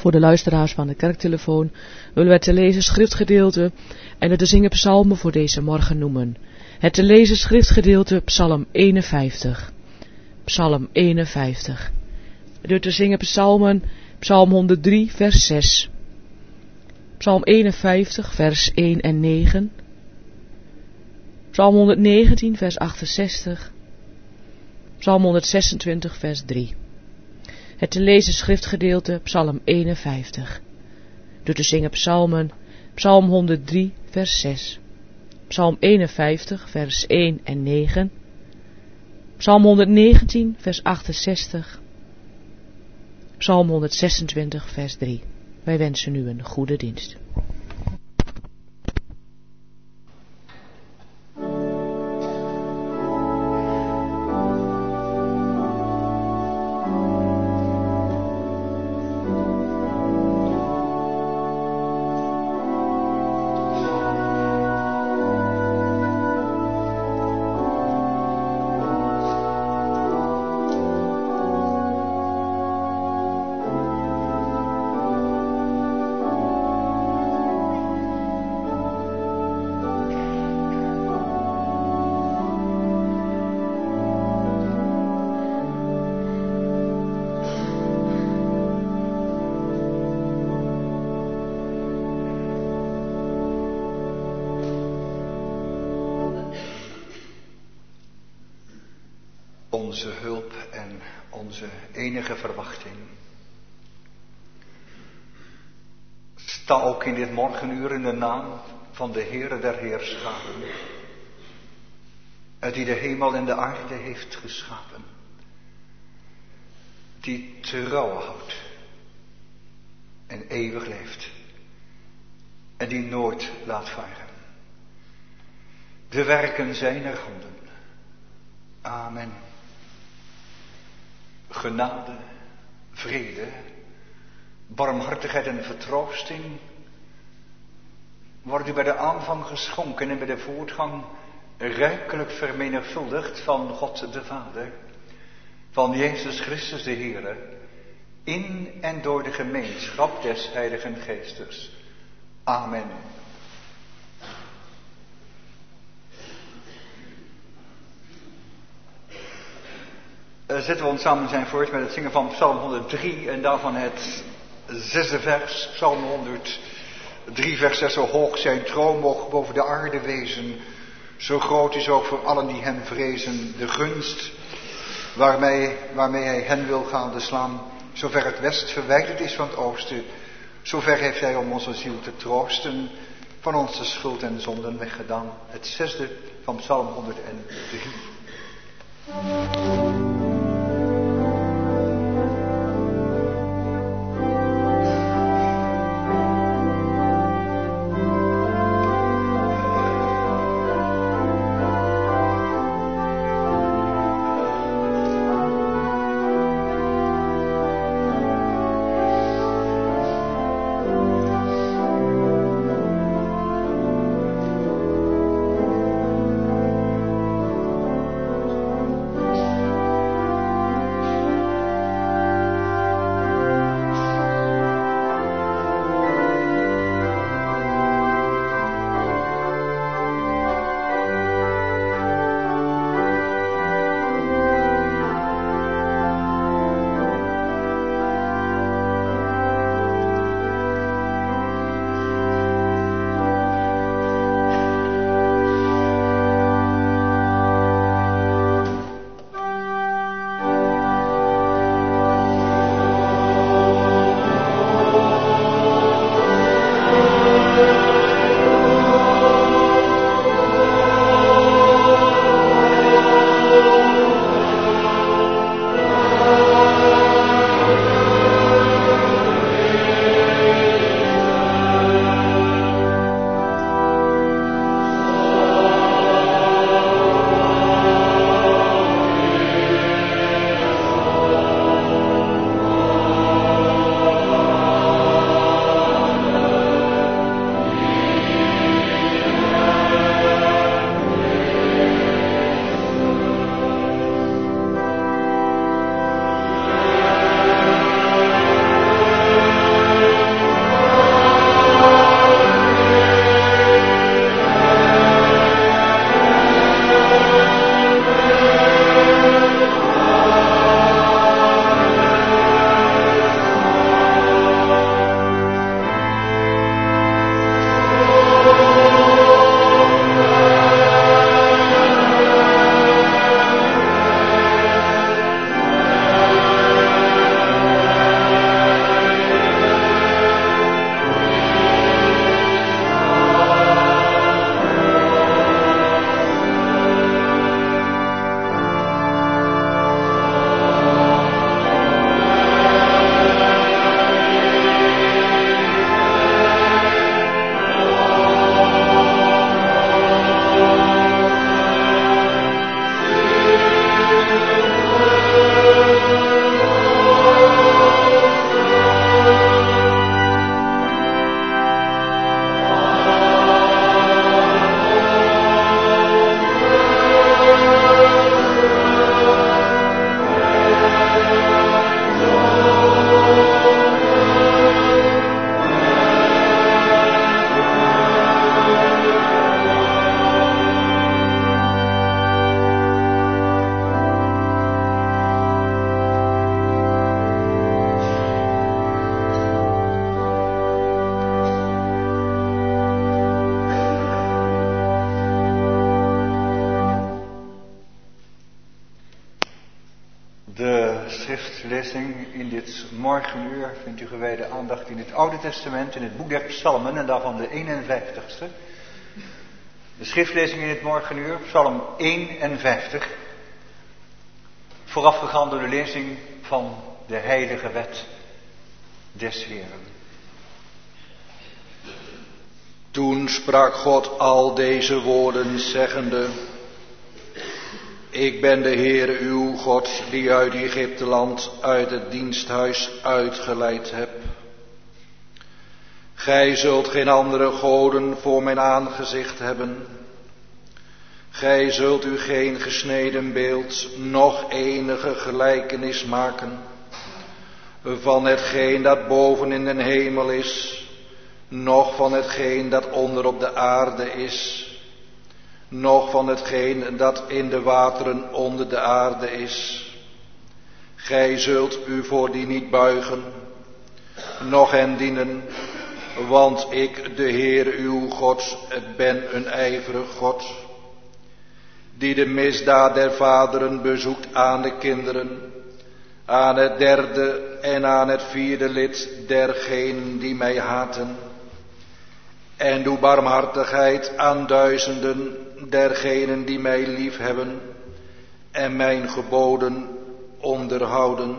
Voor de luisteraars van de kerktelefoon willen we het te lezen schriftgedeelte en het te zingen psalmen voor deze morgen noemen. Het te lezen schriftgedeelte Psalm 51. Psalm 51. De te zingen psalmen Psalm 103 vers 6. Psalm 51 vers 1 en 9. Psalm 119 vers 68. Psalm 126 vers 3. Het te lezen schriftgedeelte Psalm 51. De te zingen psalmen Psalm 103 vers 6. Psalm 51 vers 1 en 9. Psalm 119 vers 68. Psalm 126 vers 3. Wij wensen u een goede dienst. Onze hulp en onze enige verwachting. Sta ook in dit morgenuur in de naam van de Heere der Heerscharen, die de hemel en de aarde heeft geschapen, die trouw houdt en eeuwig leeft en die nooit laat varen. De werken zijner handen. Amen. Genade, vrede, barmhartigheid en vertroosting wordt u bij de aanvang geschonken en bij de voortgang rijkelijk vermenigvuldigd van God de Vader, van Jezus Christus de Heere, in en door de gemeenschap des Heiligen Geestes. Amen. Zetten we ons samen zijn voort met het zingen van Psalm 103 en daarvan het 6e vers. Psalm 103 vers 6. Zo hoog zijn troon mogen boven de aarde wezen. Zo groot is ook voor allen die hem vrezen de gunst waarmee hij hen wil gadeslaan. Zover het west verwijderd is van het oosten, zover heeft hij om onze ziel te troosten van onze schuld en zonden weggedaan. Het 6e van Psalm 103. schriftlezing in dit morgenuur vindt u gewijde aandacht in het Oude Testament, in het boek der Psalmen en daarvan de 51ste. De schriftlezing in het morgenuur, Psalm 51, voorafgegaan door de lezing van de heilige wet des Heeren. Toen sprak God al deze woorden zeggende: Ik ben de Heere uw God, die uit Egypteland, uit het diensthuis uitgeleid heb. Gij zult geen andere goden voor mijn aangezicht hebben. Gij zult u geen gesneden beeld, noch enige gelijkenis maken van hetgeen dat boven in den hemel is, noch van hetgeen dat onder op de aarde is, noch van hetgeen dat in de wateren onder de aarde is. Gij zult u voor die niet buigen, noch hen dienen, want ik, de Heer uw God, ben een ijverig God, die de misdaad der vaderen bezoekt aan de kinderen, aan het derde en aan het vierde lid dergenen die mij haten, en doe barmhartigheid aan duizenden dergenen die mij liefhebben en mijn geboden onderhouden.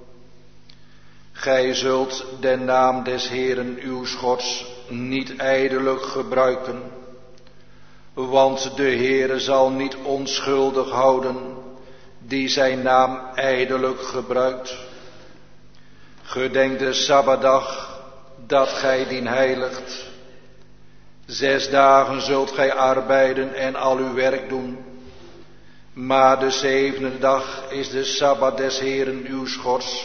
Gij zult de naam des Heeren uw Gods niet ijdelijk gebruiken, want de Heere zal niet onschuldig houden die zijn naam ijdelijk gebruikt. Gedenk de Sabbatdag dat gij dien heiligt. 6 dagen zult gij arbeiden en al uw werk doen, maar de 7e dag is de Sabbat des Heeren uw Gods.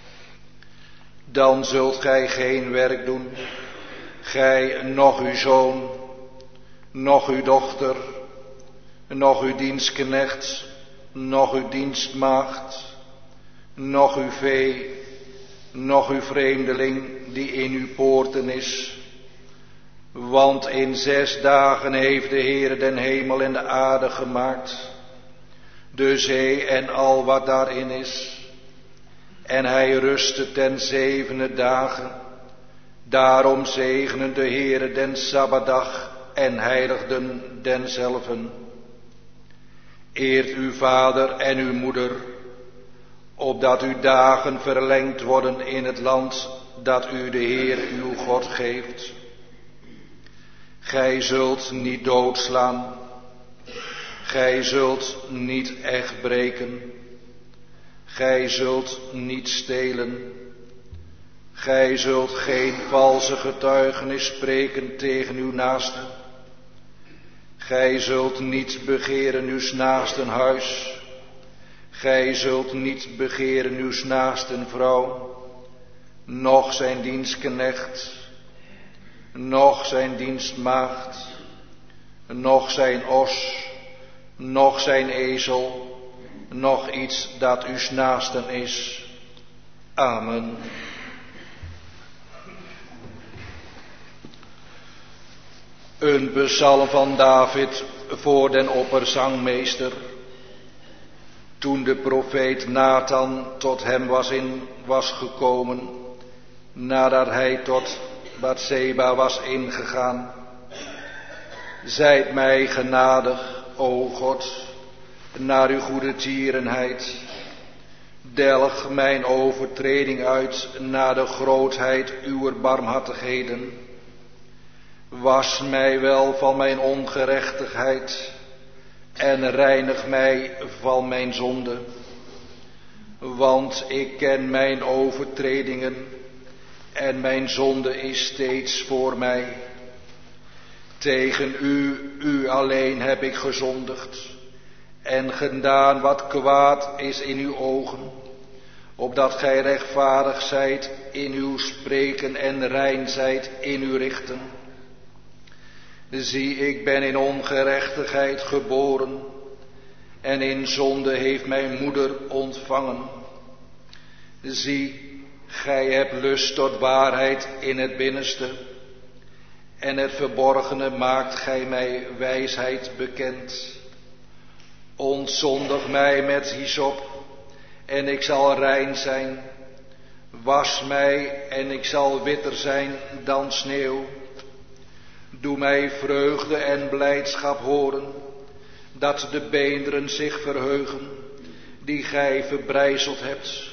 Dan zult gij geen werk doen, gij, noch uw zoon, noch uw dochter, noch uw dienstknecht, noch uw dienstmaagd, noch uw vee, noch uw vreemdeling die in uw poorten is. Want in 6 dagen heeft de Heere den hemel en de aarde gemaakt, de zee en al wat daarin is. En hij rustte ten 7e dagen. Daarom zegenen de Heere den Sabbatdag en heiligden denzelven. Eert uw vader en uw moeder, opdat uw dagen verlengd worden in het land dat u de Heer uw God geeft. Gij zult niet doodslaan, gij zult niet echt breken, gij zult niet stelen, gij zult geen valse getuigenis spreken tegen uw naaste, gij zult niet begeren uws naasten huis, gij zult niet begeren uws naasten vrouw, noch zijn dienstknecht, noch zijn dienstmaagd, noch zijn os, noch zijn ezel, noch iets dat uws naasten is. Amen. Een psalm van David voor den opperzangmeester. Toen de profeet Nathan tot hem was gekomen, nadat hij tot Batseba was ingegaan. Zijt mij genadig, o God, naar uw goede tierenheid. Delg mijn overtreding uit naar de grootheid uwer barmhartigheden. Was mij wel van mijn ongerechtigheid en reinig mij van mijn zonde. Want ik ken mijn overtredingen en mijn zonde is steeds voor mij. Tegen u alleen heb ik gezondigd en gedaan wat kwaad is in uw ogen, opdat gij rechtvaardig zijt in uw spreken en rein zijt in uw richten. Zie, ik ben in ongerechtigheid geboren en in zonde heeft mijn moeder ontvangen. Zie, gij hebt lust tot waarheid in het binnenste en het verborgene maakt gij mij wijsheid bekend. Ontzondig mij met hyssop en ik zal rein zijn. Was mij en ik zal witter zijn dan sneeuw. Doe mij vreugde en blijdschap horen, dat de beenderen zich verheugen, die gij verbrijzeld hebt.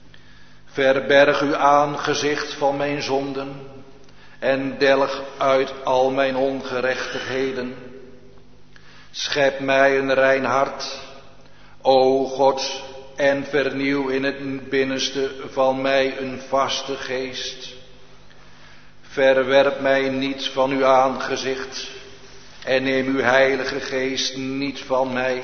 Verberg uw aangezicht van mijn zonden en delg uit al mijn ongerechtigheden. Schep mij een rein hart, o God, en vernieuw in het binnenste van mij een vaste geest. Verwerp mij niet van uw aangezicht en neem uw heilige geest niet van mij.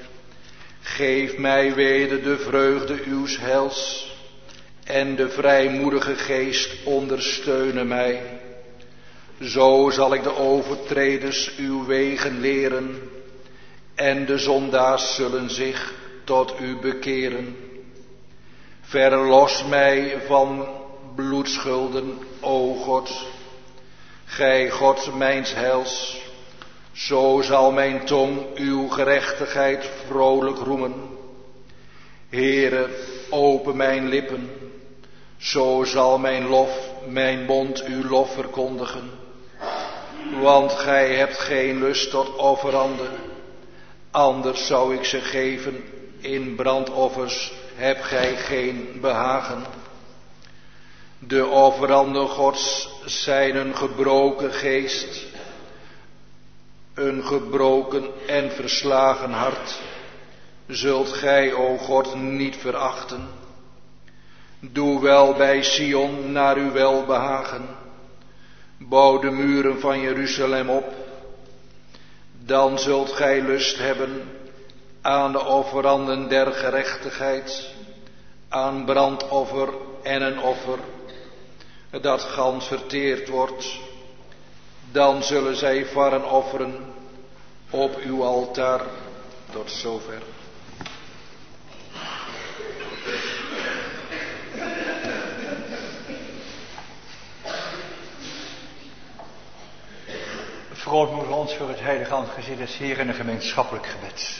Geef mij weder de vreugde uws heils en de vrijmoedige geest ondersteune mij. Zo zal ik de overtreders uw wegen leren en de zondaars zullen zich tot u bekeren. Verlos mij van bloedschulden, o God, gij God mijns heils. Zo zal mijn tong uw gerechtigheid vrolijk roemen. Heere, open mijn lippen, zo zal mijn lof, mijn mond uw lof verkondigen. Want gij hebt geen lust tot offeranden, anders zou ik ze geven. In brandoffers hebt gij geen behagen. De offeranden Gods zijn een gebroken geest, een gebroken en verslagen hart, zult gij, o God, niet verachten. Doe wel bij Sion naar uw welbehagen, bouw de muren van Jeruzalem op. Dan zult gij lust hebben aan de offeranden der gerechtigheid, aan brandoffer en een offer, dat gans verteerd wordt. Dan zullen zij varren offeren op uw altaar. Tot zover. Verootmoedigen ons voor het heilige aangezicht des Heeren in een gemeenschappelijk gebed.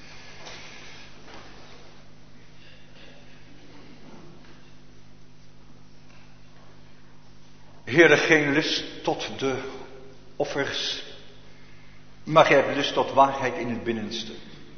Heere, geen lust tot de offers, maar gij hebt lust tot waarheid in het binnenste.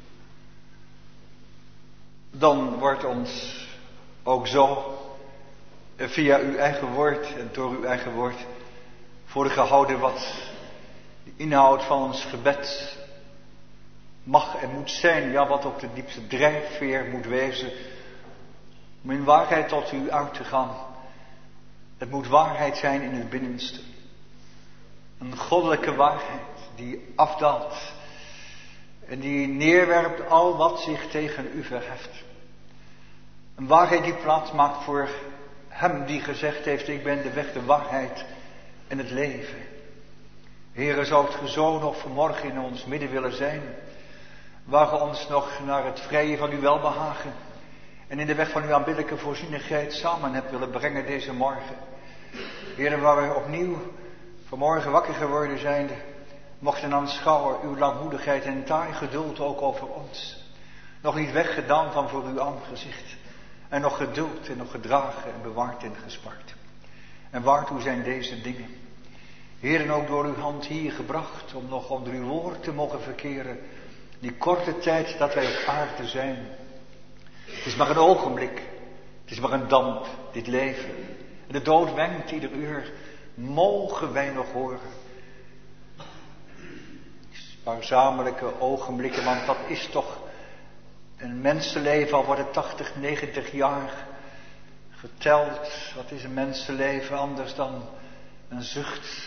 Dan wordt ons ook zo via uw eigen woord en door uw eigen woord voorgehouden wat de inhoud van ons gebed mag en moet zijn. Ja, wat ook de diepste drijfveer moet wezen om in waarheid tot u uit te gaan. Het moet waarheid zijn in het binnenste. Een goddelijke waarheid die afdaalt en die neerwerpt al wat zich tegen u verheft. Een waarheid die plaats maakt voor hem die gezegd heeft: ik ben de weg, de waarheid en het leven. Heere, zou het ge zo nog vanmorgen in ons midden willen zijn, waar ge ons nog naar het vrije van uw welbehagen en in de weg van uw aanbiddelijke voorzienigheid samen hebt willen brengen deze morgen. Heere, waar we opnieuw vanmorgen wakker geworden zijnde mochten aanschouwen uw langmoedigheid en taai geduld ook over ons. Nog niet weggedaan van voor uw aangezicht. En nog geduld en nog gedragen en bewaard en gespart. En waartoe zijn deze dingen? Heeren, ook door uw hand hier gebracht om nog onder uw woord te mogen verkeren. Die korte tijd dat wij op aarde zijn. Het is maar een ogenblik. Het is maar een damp, dit leven. En de dood wenkt ieder uur. Mogen wij nog horen. Spaarzamelijke ogenblikken, want dat is toch een mensenleven, al wordt het 80, 90 jaar geteld. Wat is een mensenleven anders dan een zucht?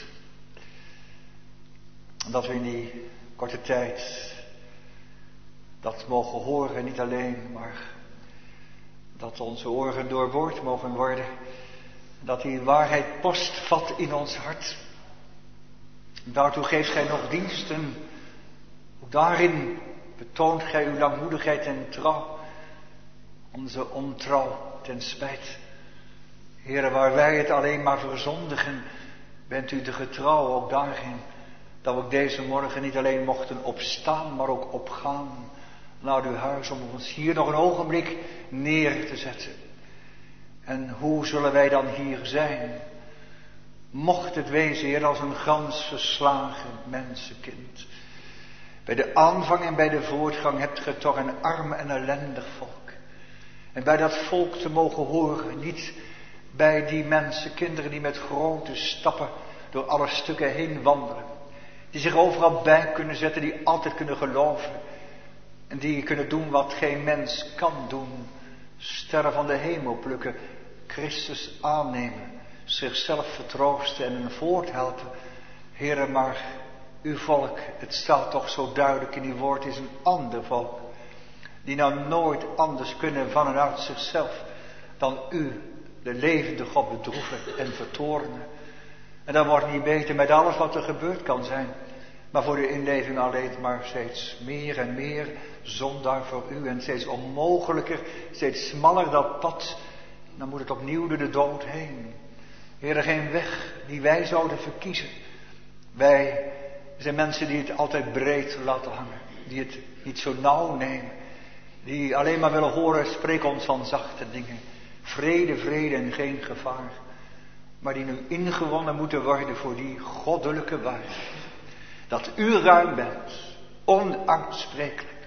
Dat we in die korte tijd dat mogen horen, niet alleen, maar dat onze oren doorboord mogen worden. Dat die waarheid post vat in ons hart. Daartoe geeft gij nog diensten. Ook daarin betoont gij uw langmoedigheid en trouw. Onze ontrouw ten spijt. Heere, waar wij het alleen maar verzondigen, bent u de getrouw ook daarin. Dat we ook deze morgen niet alleen mochten opstaan, maar ook opgaan. naar uw huis om ons hier nog een ogenblik neer te zetten. En hoe zullen wij dan hier zijn? Mocht het wezen, Heer, als een gans verslagen mensenkind. Bij de aanvang en bij de voortgang hebt ge toch een arm en ellendig volk. En bij dat volk te mogen horen, niet bij die mensen, kinderen die met grote stappen door alle stukken heen wandelen. Die zich overal bij kunnen zetten, die altijd kunnen geloven. En die kunnen doen wat geen mens kan doen. Sterren van de hemel plukken, Christus aannemen, zichzelf vertroosten en hen voorthelpen. Heere, maar uw volk, het staat toch zo duidelijk in uw woord, is een ander volk. Die nou nooit anders kunnen van en uit zichzelf dan u, de levende God, bedroeven en vertoornen. En dat wordt niet beter met alles wat er gebeurd kan zijn. Maar voor de inleving alleen maar steeds meer en meer zondaar voor u. En steeds onmogelijker, steeds smaller dat pad. Dan moet het opnieuw door de dood heen. Heer, geen weg die wij zouden verkiezen. Wij zijn mensen die het altijd breed laten hangen. Die het niet zo nauw nemen. Die alleen maar willen horen, spreek ons van zachte dingen. Vrede, vrede en geen gevaar. Maar die nu ingewonnen moeten worden voor die goddelijke waarheid. Dat u ruim bent, onuitsprekelijk.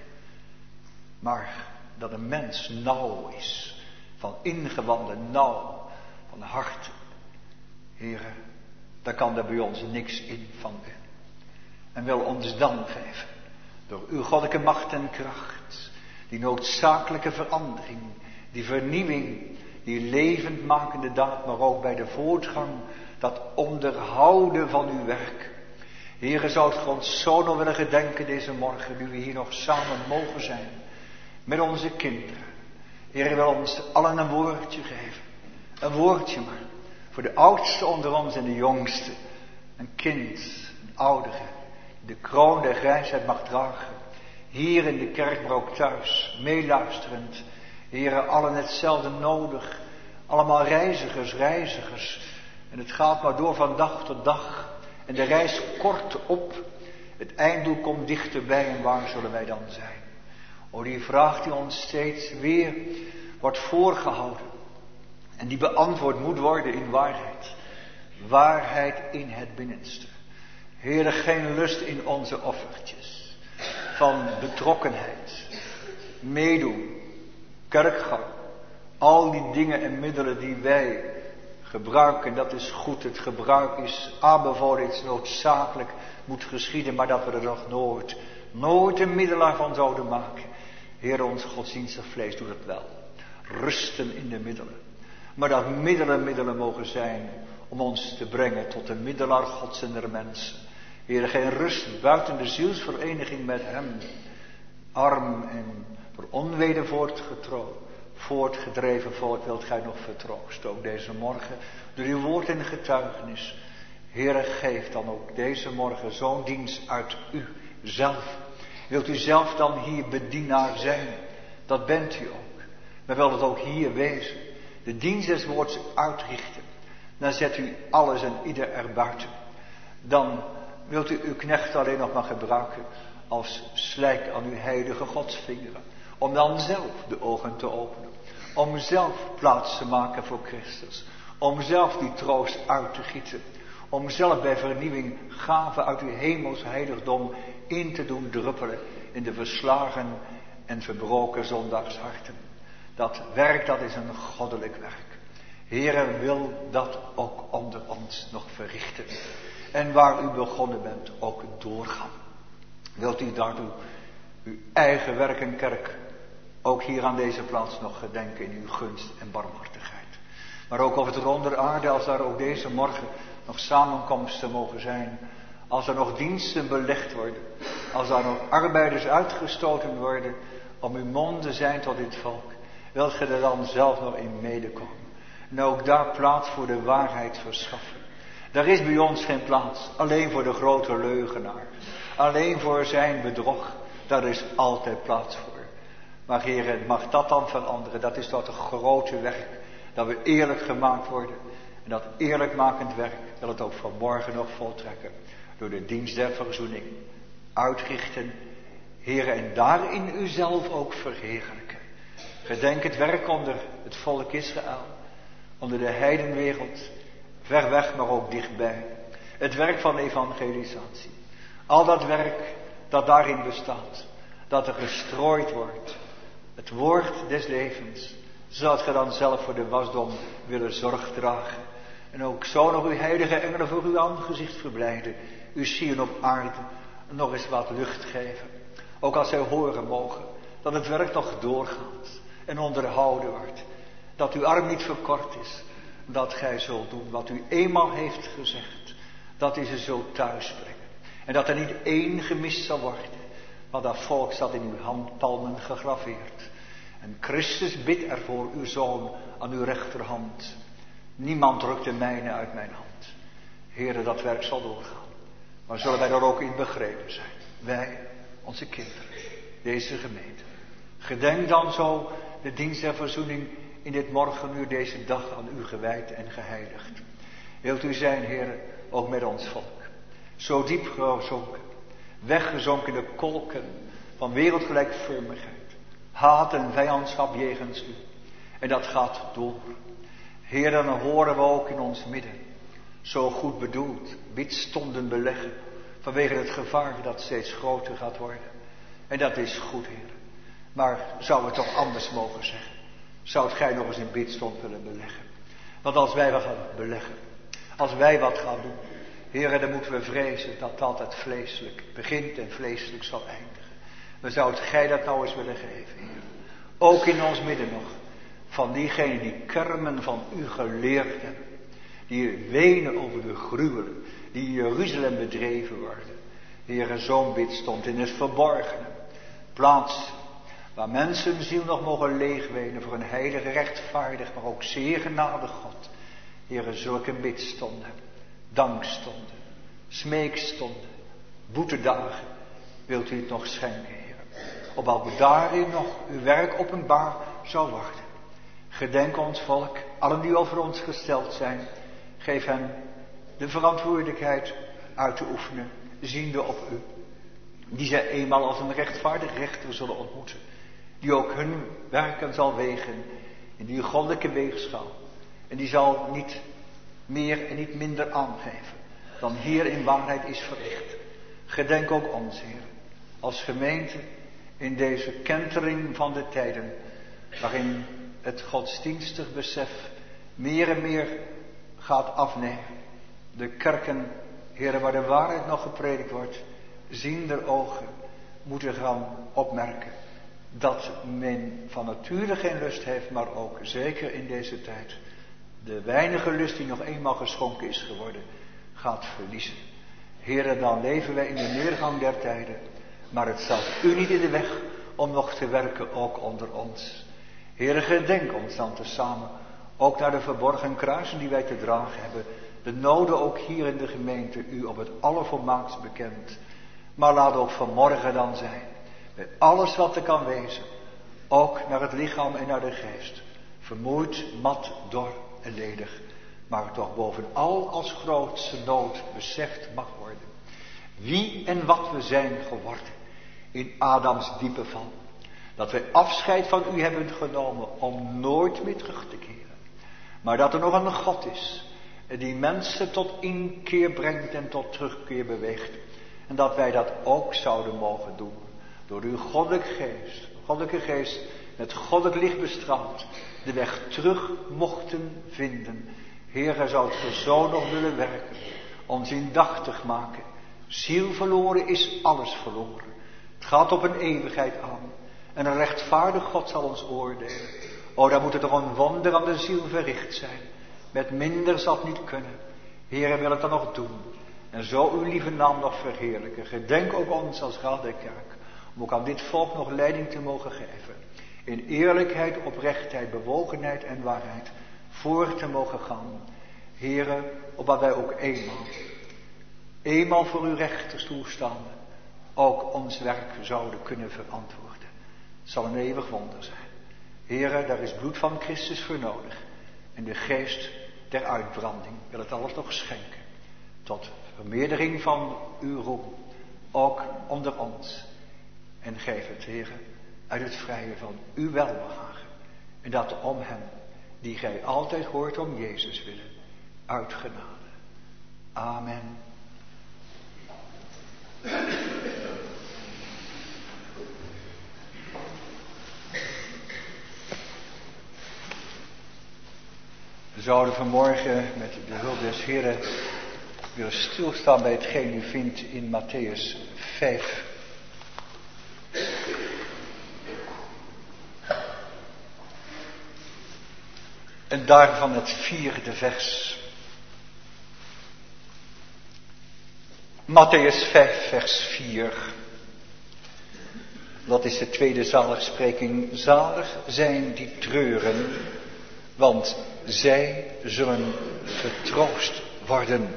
Maar dat een mens nauw is, van ingewanden nauw, van hart. Heren, daar kan er bij ons niks in van u. En wil ons dan geven, door uw goddelijke macht en kracht, die noodzakelijke verandering, die vernieuwing, die levendmakende daad, maar ook bij de voortgang, dat onderhouden van uw werk. Heere, zou het ons zo nog willen gedenken deze morgen, nu we hier nog samen mogen zijn, met onze kinderen. Heere, wil ons allen een woordje geven. Een woordje maar, voor de oudste onder ons en de jongste. Een kind, een oudere, die de kroon der grijsheid mag dragen. Hier in de kerk, maar ook thuis, meeluisterend. Heere, allen hetzelfde nodig. Allemaal reizigers. En het gaat maar door van dag tot dag. En de reis kort op. Het einddoel komt dichterbij en waar zullen wij dan zijn? O, die vraag die ons steeds weer wordt voorgehouden. En die beantwoord moet worden in waarheid. Waarheid in het binnenste. Heere, geen lust in onze offertjes. Van betrokkenheid. Meedoen. Kerkgang. Al die dingen en middelen die wij gebruiken, dat is goed. Het gebruik is aanbevolen, het is noodzakelijk, moet geschieden. Maar dat we er nog nooit een middelaar van zouden maken. Heer, ons godsdienstig vlees doet het wel. Rusten in de middelen. Maar dat middelen mogen zijn om ons te brengen tot de middelaar Gods en der mensen. Heer, geen rust buiten de zielsvereniging met hem. Arm en door onweder voortgedreven volk wilt gij nog vertroosten. Ook deze morgen door uw woord en getuigenis. Heere, geef dan ook deze morgen zo'n dienst uit u zelf. Wilt u zelf dan hier bedienaar zijn? Dat bent u ook. Maar wilt het ook hier wezen. De dienst des woords uitrichten. Dan zet u alles en ieder erbuiten. Dan wilt u uw knecht alleen nog maar gebruiken als slijk aan uw heilige godsvingeren. Om dan zelf de ogen te openen. Om zelf plaats te maken voor Christus. Om zelf die troost uit te gieten. Om zelf bij vernieuwing gaven uit uw hemels heiligdom in te doen druppelen in de verslagen en verbroken zondaarsharten. Dat werk, dat is een goddelijk werk. Heere, wil dat ook onder ons nog verrichten. En waar u begonnen bent, ook doorgaan. Wilt u daartoe uw eigen werk en kerk ook hier aan deze plaats nog gedenken in uw gunst en barmhartigheid. Maar ook op het ronder aarde, als daar ook deze morgen nog samenkomsten mogen zijn. Als er nog diensten belegd worden. Als er nog arbeiders uitgestoten worden om uw mond te zijn tot dit volk. Wilt gij er dan zelf nog in medekomen. En ook daar plaats voor de waarheid verschaffen. Daar is bij ons geen plaats. Alleen voor de grote leugenaar. Alleen voor zijn bedrog. Daar is altijd plaats voor. Maar Heer, mag dat dan veranderen. Dat is toch een grote werk. Dat we eerlijk gemaakt worden. En dat eerlijkmakend werk wil het ook vanmorgen nog voltrekken. Door de dienst der verzoening. Uitrichten. Heere, en daarin uzelf ook verheerlijken. Gedenk het werk onder het volk Israël, onder de heidenwereld, ver weg maar ook dichtbij. Het werk van evangelisatie. Al dat werk dat daarin bestaat, dat er gestrooid wordt. Het woord des levens, zodat ge dan zelf voor de wasdom willen zorg dragen. En ook zo nog uw heilige engelen voor uw aangezicht verblijden. Uw zielen op aarde nog eens wat lucht geven. Ook als zij horen mogen dat het werk nog doorgaat en onderhouden wordt. Dat uw arm niet verkort is. Dat gij zult doen wat u eenmaal heeft gezegd. Dat u ze zult thuisbrengen. En dat er niet één gemist zal worden. Want dat volk staat in uw handpalmen gegraveerd. En Christus bidt ervoor uw zoon aan uw rechterhand. Niemand rukt de mijne uit mijn hand. Heere, dat werk zal doorgaan. Maar zullen wij er ook in begrepen zijn? Wij, onze kinderen, deze gemeente. Gedenk dan zo de dienst der verzoening in dit morgenuur, deze dag aan u gewijd en geheiligd. Wilt u zijn, Heere, ook met ons volk. Zo diep gezonken, weggezonken in de kolken van wereldgelijkvormigheid. Haat en vijandschap jegens u. En dat gaat door. Heer, dan horen we ook in ons midden, zo goed bedoeld, bidstonden beleggen, vanwege het gevaar dat steeds groter gaat worden. En dat is goed, Heer. Maar zou het toch anders mogen zeggen? Zou gij nog eens een bidstond willen beleggen? Want als wij wat gaan beleggen, als wij wat gaan doen, Heer, dan moeten we vrezen dat dat het vleeselijk begint en vleeselijk zal eindigen. Maar zou gij dat nou eens willen geven, Heer? Ook in ons midden nog. Van diegenen die kermen van u geleerd hebben. Die wenen over de gruwelen. Die in Jeruzalem bedreven worden. Heere, zo'n bidstond in het verborgene. Plaats waar mensen ziel nog mogen leegwenen voor een heilige, rechtvaardig, maar ook zeer genadig God. Heere, zulke bidstonden, dankstonden, smeekstonden, boetedagen. Wilt u het nog schenken, Heere? Opdat daarin nog uw werk openbaar zal worden. Gedenk ons volk, allen die over ons gesteld zijn. Geef hen de verantwoordelijkheid uit te oefenen, ziende op u. Die zij eenmaal als een rechtvaardig rechter zullen ontmoeten. Die ook hun werken zal wegen in die goddelijke weegschaal. En die zal niet meer en niet minder aangeven dan hier in waarheid is verricht. Gedenk ook ons, Heer, als gemeente in deze kentering van de tijden, waarin het godsdienstig besef meer en meer gaat afnemen. De kerken, Heer, waar de waarheid nog gepredikt wordt, ziender ogen moeten gaan opmerken dat men van nature geen lust heeft, maar ook zeker in deze tijd de weinige lust die nog eenmaal geschonken is geworden, gaat verliezen. Heere, dan leven wij in de neergang der tijden, maar het staat u niet in de weg om nog te werken ook onder ons. Heere, gedenk ons dan tezamen ook naar de verborgen kruisen die wij te dragen hebben, de noden ook hier in de gemeente u op het allervolmaakst bekend. Maar laat ook vanmorgen dan zijn, bij alles wat er kan wezen, ook naar het lichaam en naar de geest, vermoeid, mat, dor en ledig, maar toch bovenal als grootste nood beseft mag worden wie en wat we zijn geworden in Adams diepe val. Dat wij afscheid van u hebben genomen om nooit meer terug te keren. Maar dat er nog een God is die mensen tot inkeer brengt en tot terugkeer beweegt. En dat wij dat ook zouden mogen doen. Door uw goddelijke geest met goddelijk licht bestraald, de weg terug mochten vinden. Heer, zou het zo nog willen werken, ons indachtig maken. Ziel verloren is alles verloren. Het gaat op een eeuwigheid aan. En een rechtvaardig God zal ons oordelen. O, dan moet er toch een wonder aan de ziel verricht zijn. Met minder zal het niet kunnen. Heer, wil het dan nog doen. En zo uw lieve naam nog verheerlijken. Gedenk ook ons als Raad der Kerk. Om ook aan dit volk nog leiding te mogen geven. In eerlijkheid, oprechtheid, bewogenheid en waarheid. Voor te mogen gaan. Heere, opdat wij ook eenmaal voor uw rechterstoel staan. Ook ons werk zouden kunnen verantwoorden. Het zal een eeuwig wonder zijn. Heere, daar is bloed van Christus voor nodig. En de geest der uitbranding wil het alles nog schenken. Tot vermeerdering van uw roem. Ook onder ons. En geef het, Heere, uit het vrije van uw welbehagen. En dat om hem, die gij altijd hoort om Jezus willen, uit genade. Amen. We zouden vanmorgen met de hulp des Heren willen stilstaan bij hetgeen u vindt in Mattheüs 5. En daarvan het 4e vers. Mattheüs 5 vers 4. Dat is de tweede zaligspreking. Zalig zijn die treuren, want zij zullen vertroost worden.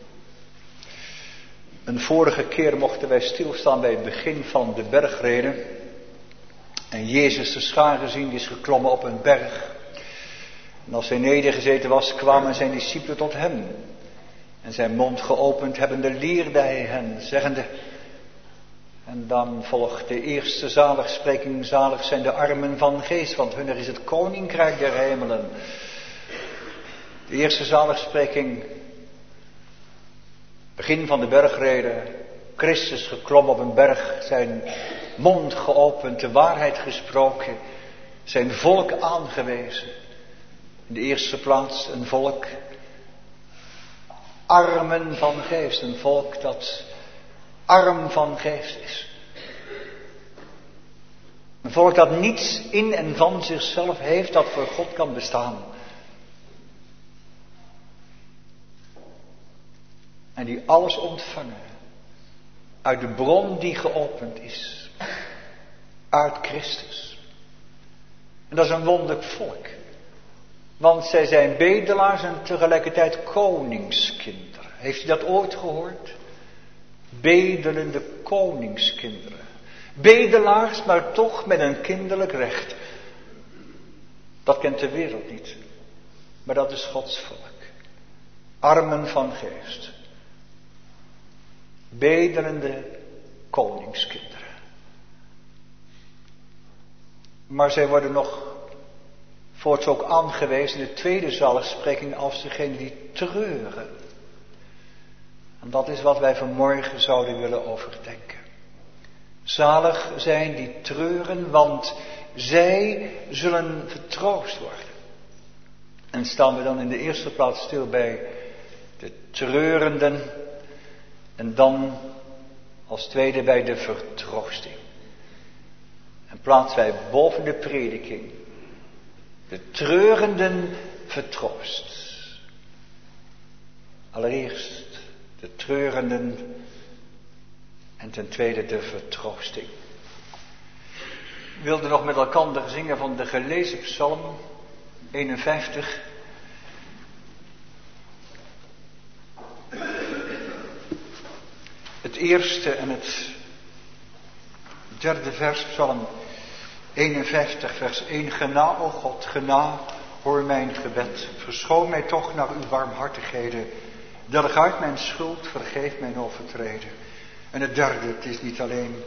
Een vorige keer mochten wij stilstaan bij het begin van de bergreden. En Jezus de scharen zien, die is geklommen op een berg. En als hij nedergezeten was, kwamen zijn discipelen tot hem. En zijn mond geopend hebbende leerde hij hen, zeggende. En dan volgt de eerste zaligspreking. Zalig zijn de armen van geest, want hunner is het koninkrijk der hemelen. De eerste zaligspreking. Begin van de bergreden. Christus geklommen op een berg. Zijn mond geopend, de waarheid gesproken. Zijn volk aangewezen. In de eerste plaats een volk. Armen van geest. Een volk dat arm van geest is. Een volk dat niets in en van zichzelf heeft dat voor God kan bestaan. En die alles ontvangen uit de bron die geopend is. Uit Christus. En dat is een wonderlijk volk. Want zij zijn bedelaars en tegelijkertijd koningskinderen. Heeft u dat ooit gehoord? Bedelende koningskinderen. Bedelaars, maar toch met een kinderlijk recht. Dat kent de wereld niet. Maar dat is Gods volk. Armen van geest. Bedelende koningskinderen. Maar zij worden nog voorts ook aangewezen in de tweede zaligspreking als degene die treuren. En dat is wat wij vanmorgen zouden willen overdenken. Zalig zijn die treuren, want zij zullen vertroost worden. En staan we dan in de eerste plaats stil bij de treurenden. En dan als tweede bij de vertroosting. En plaatsen wij boven de prediking de treurenden vertroost. Allereerst de treurenden en ten tweede de vertroosting. We wilden nog met elkaar zingen van de gelezen psalm 51. Het eerste en het derde vers, psalm 51, vers 1. Gena, o God, gena, hoor mijn gebed. Verschoon mij toch naar uw barmhartigheden. Delg uit mijn schuld, vergeef mijn overtreden. En het derde, het is niet alleen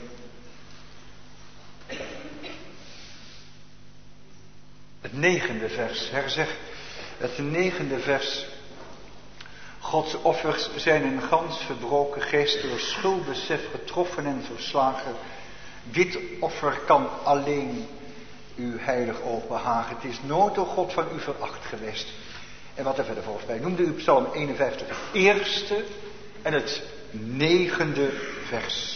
het 9e vers. Herzeg het 9e vers. Gods offers zijn een gans verbroken geest door schuldbesef getroffen en verslagen. Dit offer kan alleen uw heilig oog behagen. Het is nooit door God van u veracht geweest. En wat er verder volgt bij. Noemde u psalm 51 het eerste en het 9e vers.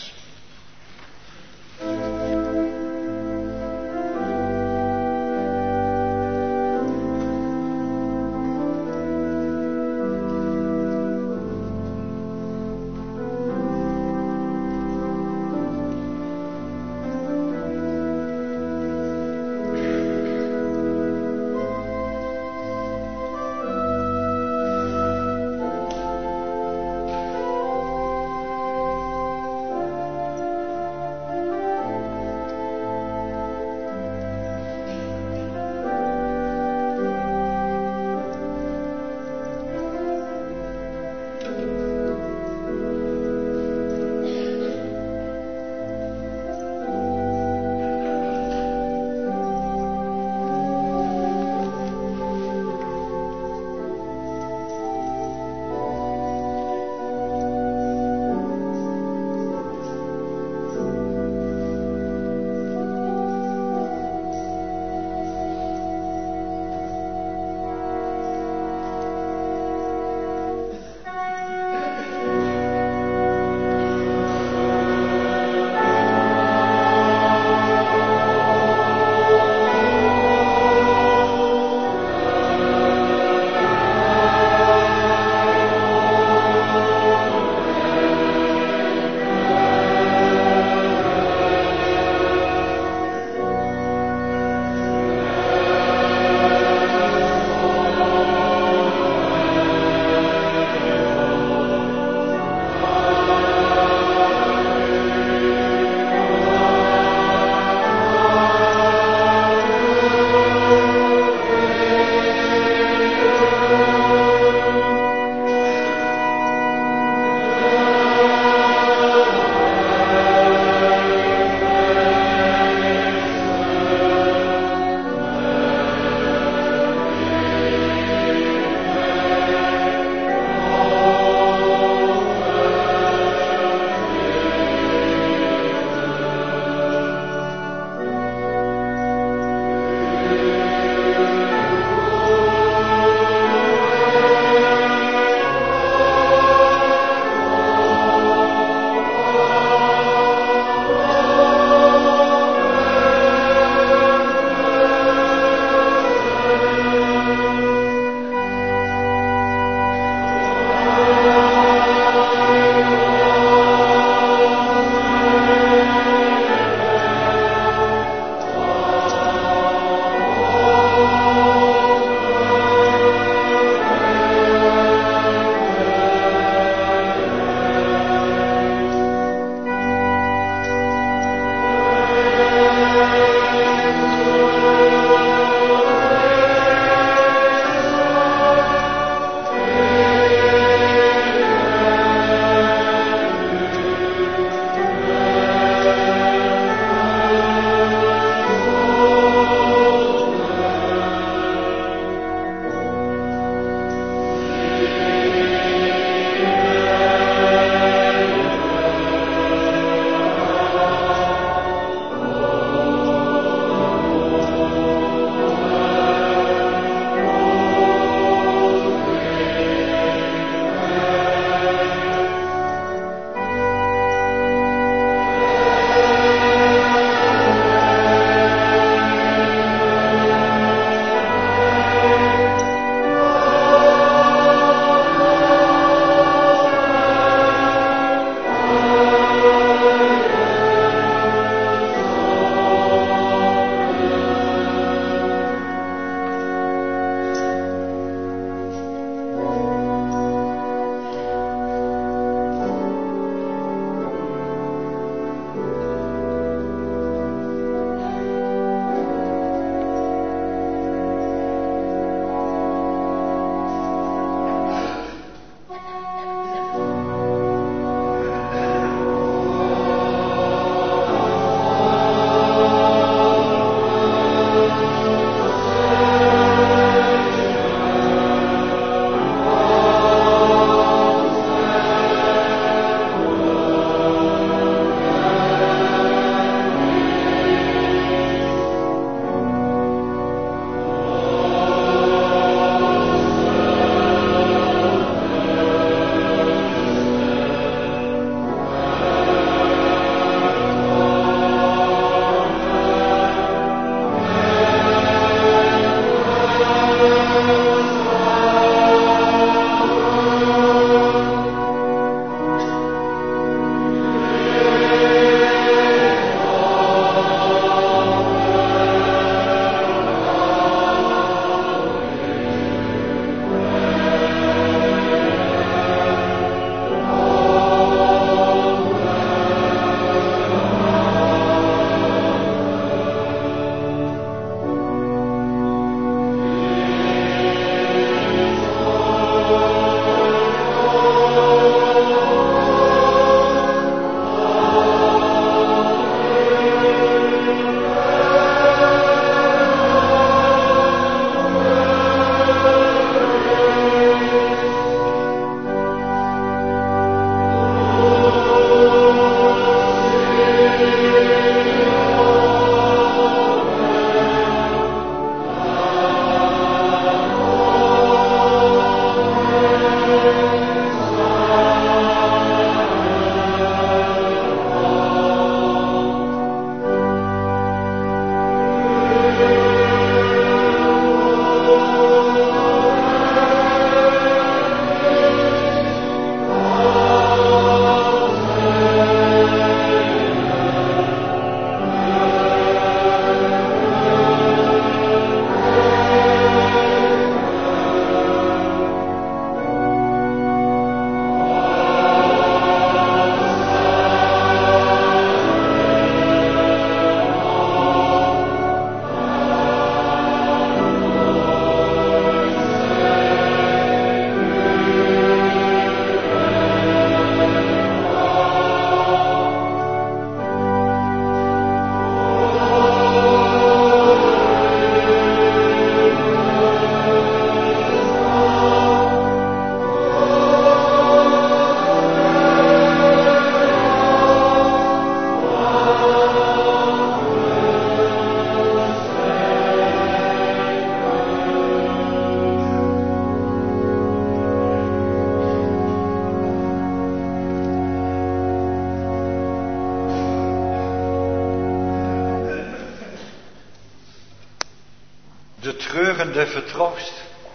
treurende vertroost.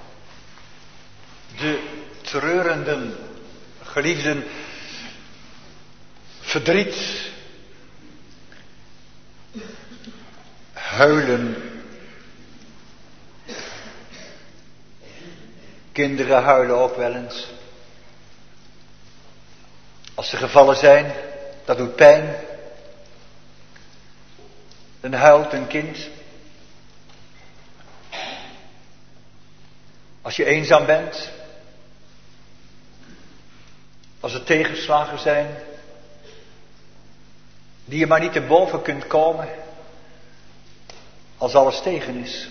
De treurenden, geliefden, verdriet, huilen. Kinderen huilen ook wel eens. Als ze gevallen zijn, dat doet pijn. Dan huilt een kind. Als je eenzaam bent. Als er tegenslagen zijn. Die je maar niet te boven kunt komen. Als alles tegen is.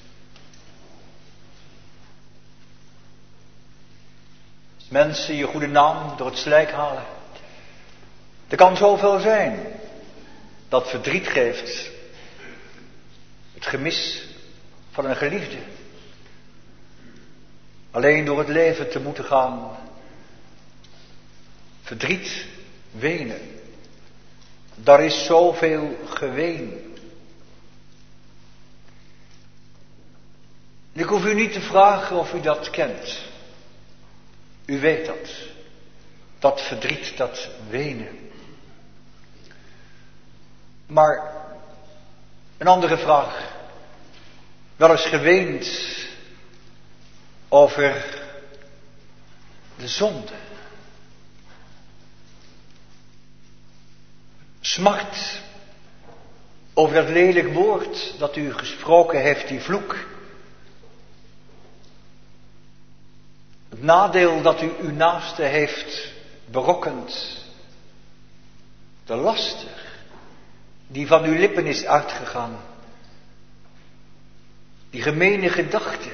Als mensen je goede naam door het slijk halen. Er kan zoveel zijn dat verdriet geeft. Het gemis van een geliefde. Alleen door het leven te moeten gaan. Verdriet, wenen. Daar is zoveel geween. Ik hoef u niet te vragen of u dat kent. U weet dat. Dat verdriet, dat wenen. Maar een andere vraag. Wel eens geweend over de zonde. Smart over dat lelijk woord dat u gesproken heeft, die vloek. Het nadeel dat u uw naaste heeft berokkend. De laster die van uw lippen is uitgegaan. Die gemene gedachte.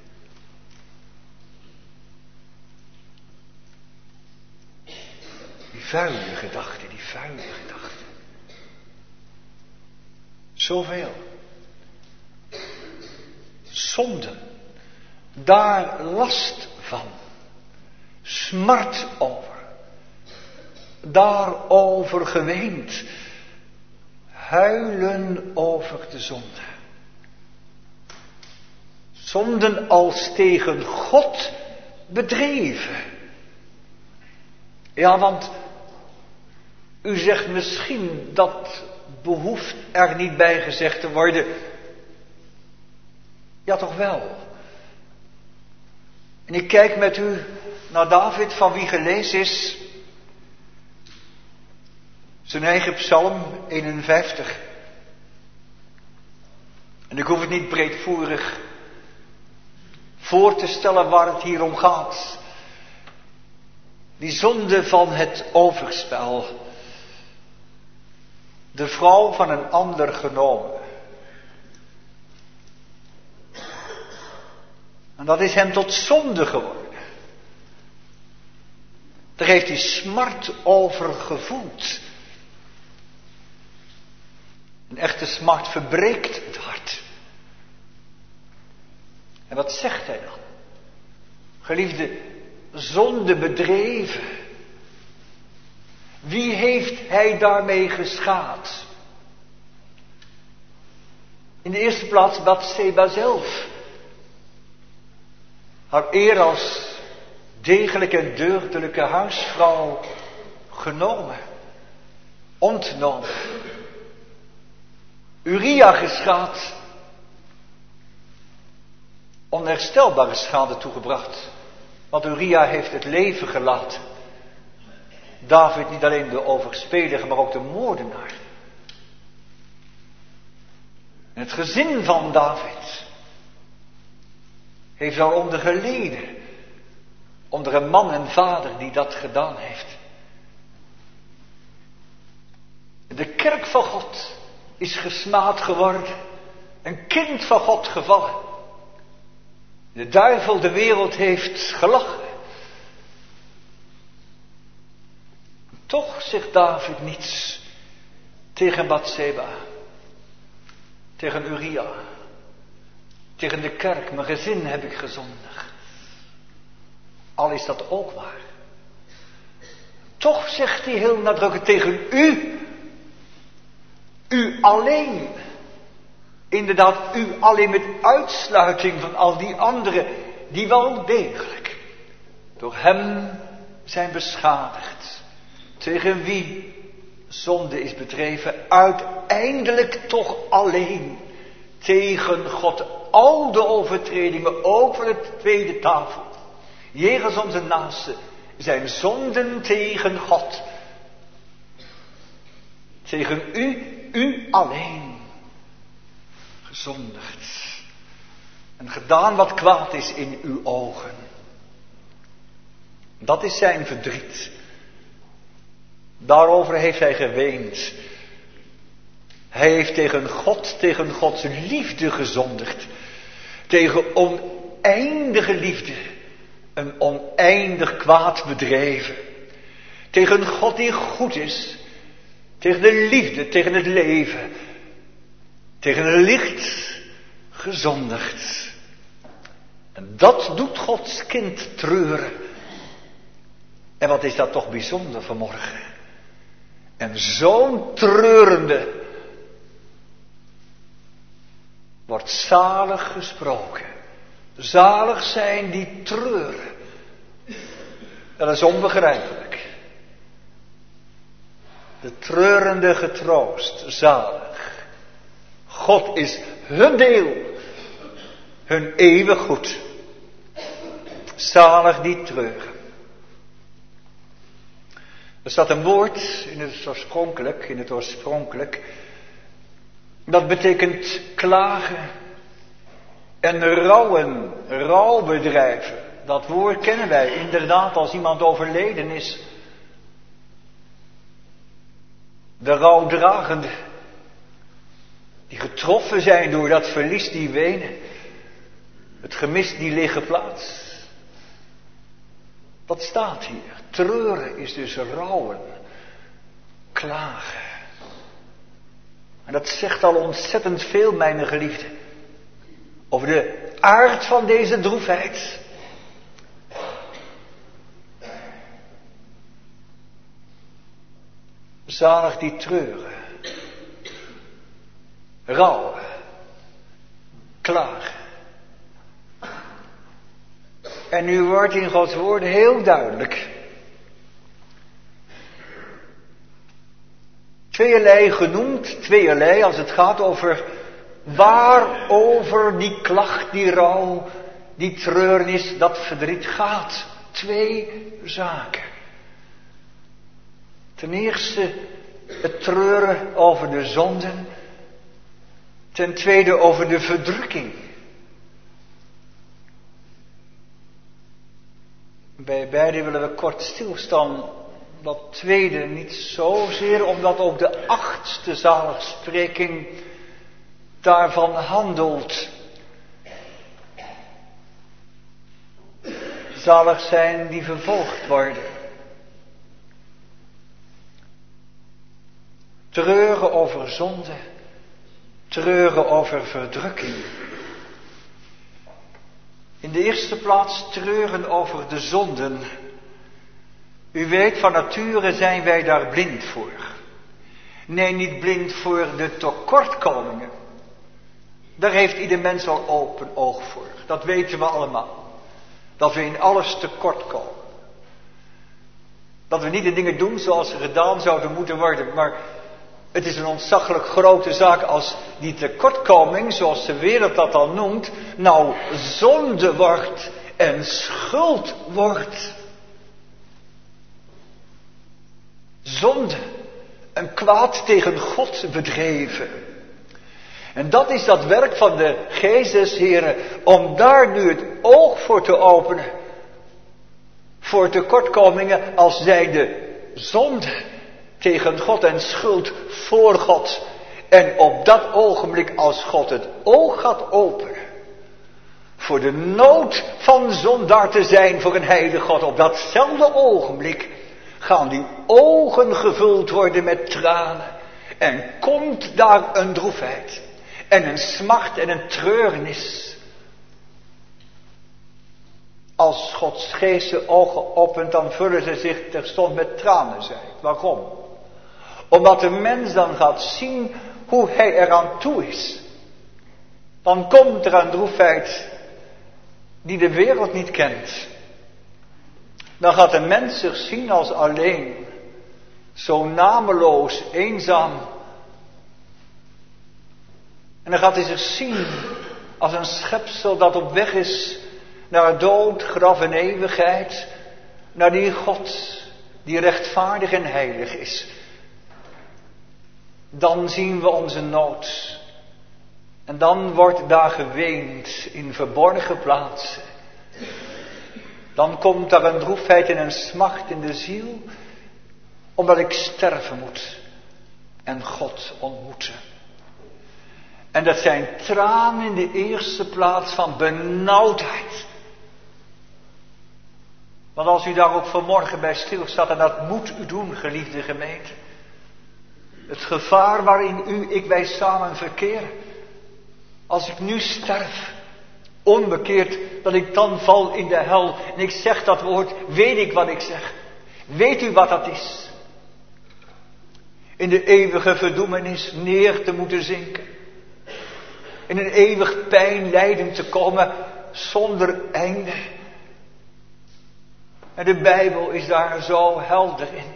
Die vuile gedachte, die vuile gedachte. Zoveel. Zonden. Daar last van. Smart over. Daarover geweend. Huilen over de zonde. Zonden als tegen God bedreven. Ja, want u zegt misschien dat behoeft er niet bij gezegd te worden. Ja, toch wel. En ik kijk met u naar David, van wie gelezen is zijn eigen psalm 51. En ik hoef het niet breedvoerig voor te stellen waar het hier om gaat. Die zonde van het overspel. De vrouw van een ander genomen. En dat is hem tot zonde geworden. Daar heeft hij smart over gevoeld. Een echte smart verbreekt het hart. En wat zegt hij dan? Geliefde, zonde bedreven. Wie heeft hij daarmee geschaad? In de eerste plaats Batseba zelf. Haar eer als degelijke en deugdelijke huisvrouw genomen. Ontnomen. Uria geschaad. Onherstelbare schade toegebracht. Want Uria heeft het leven gelaten. David niet alleen de overspelige, maar ook de moordenaar. En het gezin van David heeft daaronder geleden. Onder een man en vader die dat gedaan heeft. De kerk van God is gesmaad geworden. Een kind van God gevallen. De duivel de wereld heeft gelachen. Toch zegt David niets tegen Batseba. Tegen Uria. Tegen de kerk. Mijn gezin heb ik gezondigd. Al is dat ook waar. Toch zegt hij heel nadrukkelijk tegen u. U alleen. Inderdaad, u alleen met uitsluiting van al die anderen die wel degelijk door hem zijn beschadigd. Tegen wie zonde is bedreven, uiteindelijk toch alleen tegen God. Al de overtredingen, ook van de tweede tafel, jegens onze naasten, zijn zonden tegen God. Tegen u alleen gezondigd. En gedaan wat kwaad is in uw ogen. Dat is zijn verdriet. Daarover heeft hij geweend. Hij heeft tegen Gods liefde gezondigd. Tegen oneindige liefde een oneindig kwaad bedreven. Tegen God die goed is. Tegen de liefde, tegen het leven. Tegen het licht gezondigd. En dat doet Gods kind treuren. En wat is dat toch bijzonder vanmorgen. En zo'n treurende wordt zalig gesproken. Zalig zijn die treuren. Dat is onbegrijpelijk. De treurende getroost, zalig. God is hun deel, hun eeuwig goed. Zalig die treuren. Er staat een woord in het oorspronkelijk. Dat betekent klagen en rouw bedrijven. Dat woord kennen wij inderdaad als iemand overleden is. De rouwdragenden, die getroffen zijn door dat verlies, die wenen. Het gemis, die lege plaats. Wat staat hier? Treuren is dus rouwen, klagen. En dat zegt al ontzettend veel, mijn geliefde, over de aard van deze droefheid. Zalig die treuren, rouwen, klagen. En nu wordt in Gods woord heel duidelijk. Tweeërlei genoemd, tweeërlei als het gaat over waarover die klacht, die rouw, die treurnis, dat verdriet gaat. 2 zaken. Ten eerste het treuren over de zonden. Ten tweede over de verdrukking. Bij beide willen we kort stilstaan. Dat tweede niet zozeer, omdat ook de 8e zaligspreking daarvan handelt. Zalig zijn die vervolgd worden. Treuren over zonde. Treuren over verdrukking. In de eerste plaats treuren over de zonden. U weet, van nature zijn wij daar blind voor. Nee, niet blind voor de tekortkomingen. Daar heeft ieder mens al open oog voor. Dat weten we allemaal. Dat we in alles tekort komen. Dat we niet de dingen doen zoals ze gedaan zouden moeten worden. Maar het is een ontzaglijk grote zaak als die tekortkoming, zoals de wereld dat al noemt, nou zonde wordt en schuld wordt. Zonde, een kwaad tegen God bedreven. En dat is dat werk van de Geest, Heren, om daar nu het oog voor te openen. Voor tekortkomingen als zijnde zonde tegen God en schuld voor God. En op dat ogenblik, als God het oog gaat openen, voor de nood van zondaar te zijn voor een heilige God, op datzelfde ogenblik gaan die ogen gevuld worden met tranen. En komt daar een droefheid. En een smart en een treurnis. Als Gods Geest de ogen opent, dan vullen ze zich terstond met tranen, zei ik. Waarom? Omdat de mens dan gaat zien hoe hij eraan toe is. Dan komt er een droefheid die de wereld niet kent. Dan gaat de mens zich zien als alleen, zo nameloos, eenzaam. En dan gaat hij zich zien als een schepsel dat op weg is naar dood, graf en eeuwigheid, naar die God die rechtvaardig en heilig is. Dan zien we onze nood. En dan wordt daar geweend in verborgen plaatsen. Dan komt daar een droefheid en een smacht in de ziel, omdat ik sterven moet en God ontmoeten. En dat zijn tranen in de eerste plaats van benauwdheid. Want als u daar ook vanmorgen bij stilstaat, en dat moet u doen, geliefde gemeente. Het gevaar waarin wij samen verkeren. Als ik nu sterf, onbekeerd, dat ik dan val in de hel. En ik zeg dat woord, weet ik wat ik zeg. Weet u wat dat is? In de eeuwige verdoemenis neer te moeten zinken. In een eeuwig pijn lijden te komen zonder einde. En de Bijbel is daar zo helder in.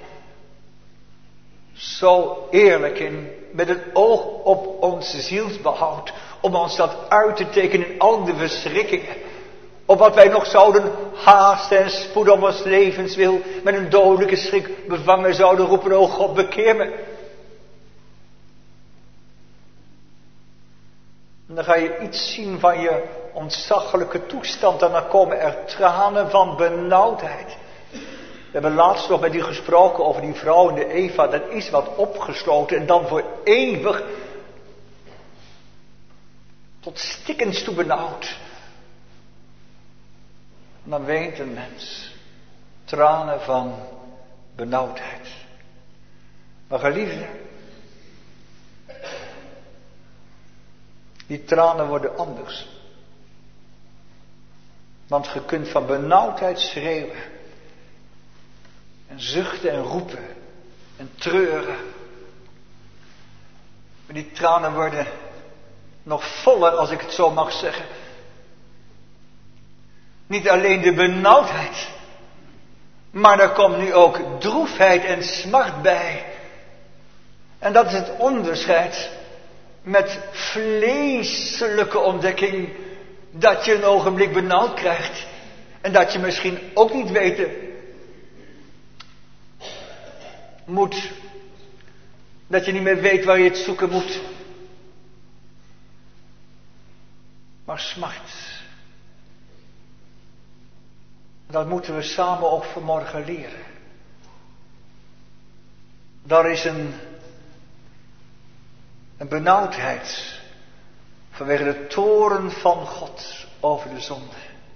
Zo eerlijk in. Met het oog op ons zielsbehoud. Om ons dat uit te tekenen in al de verschrikkingen. Op wat wij nog zouden haasten en spoeden om ons levenswil. Met een dodelijke schrik bevangen zouden roepen. O God, bekeer me. En dan ga je iets zien van je ontzaglijke toestand. En dan komen er tranen van benauwdheid. We hebben laatst nog met u gesproken over die vrouw in de Eva. Dat is wat opgesloten en dan voor eeuwig tot stikkens toe benauwd. En dan weent een mens tranen van benauwdheid. Maar geliefde, die tranen worden anders. Want je kunt van benauwdheid schreeuwen. En zuchten en roepen. En treuren. Maar die tranen worden nog voller, als ik het zo mag zeggen. Niet alleen de benauwdheid. Maar er komt nu ook droefheid en smart bij. En dat is het onderscheid met vleeselijke ontdekking. Dat je een ogenblik benauwd krijgt. En dat je misschien ook niet weten moet. Dat je niet meer weet waar je het zoeken moet. Maar smart. Dat moeten we samen ook vanmorgen leren. Daar is een benauwdheid vanwege de toorn van God over de zonde.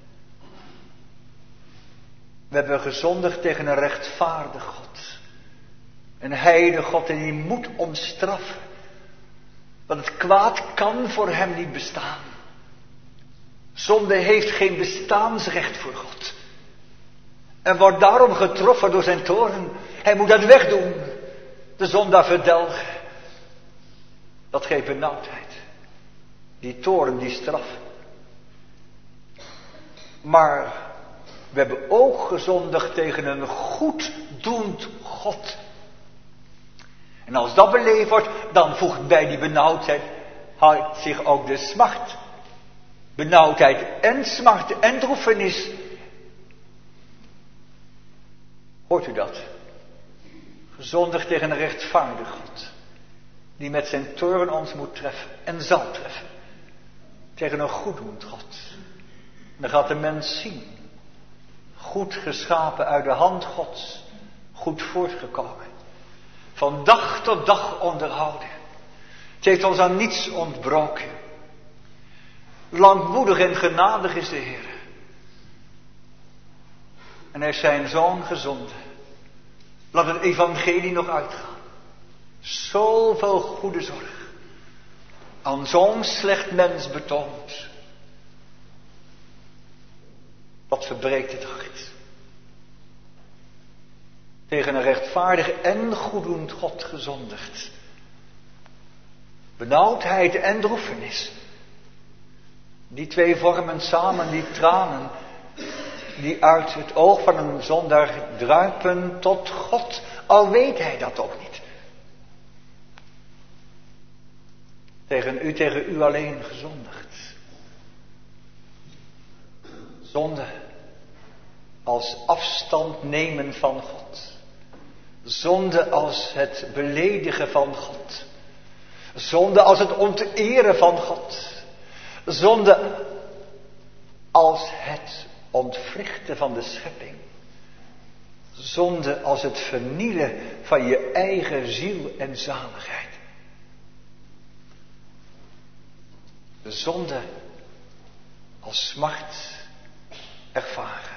We hebben gezondigd tegen een rechtvaardig God. Een heilige God en die moet ons straffen. Want het kwaad kan voor hem niet bestaan. Zonde heeft geen bestaansrecht voor God. En wordt daarom getroffen door zijn toorn. Hij moet dat wegdoen. De zondaar verdelgen. Dat geeft benauwdheid. Die toorn, die straf. Maar we hebben ook gezondigd tegen een goeddoend God. En als dat beleefd wordt, dan voegt bij die benauwdheid zich ook de smart. Benauwdheid en smart en droefenis. Hoort u dat? Gezondigd tegen een rechtvaardig God. Die met zijn toorn ons moet treffen en zal treffen. Tegen een goeddoend God. En dan gaat de mens zien. Goed geschapen uit de hand Gods. Goed voortgekomen. Van dag tot dag onderhouden. Het heeft ons aan niets ontbroken. Langmoedig en genadig is de Heer. En hij heeft zijn zoon gezonden. Laat het evangelie nog uitgaan. Zoveel goede zorg. Aan zo'n slecht mens betoond. Wat verbreekt het hart. Tegen een rechtvaardig en goeddoend God gezondigd. Benauwdheid en droefenis. Die twee vormen samen die tranen die uit het oog van een zondaar druipen tot God, al weet hij dat ook niet. Tegen u alleen gezondigd. Zonde als afstand nemen van God. Zonde als het beledigen van God. Zonde als het onteren van God. Zonde als het ontwrichten van de schepping. Zonde als het vernielen van je eigen ziel en zaligheid. De zonde als smart ervaren.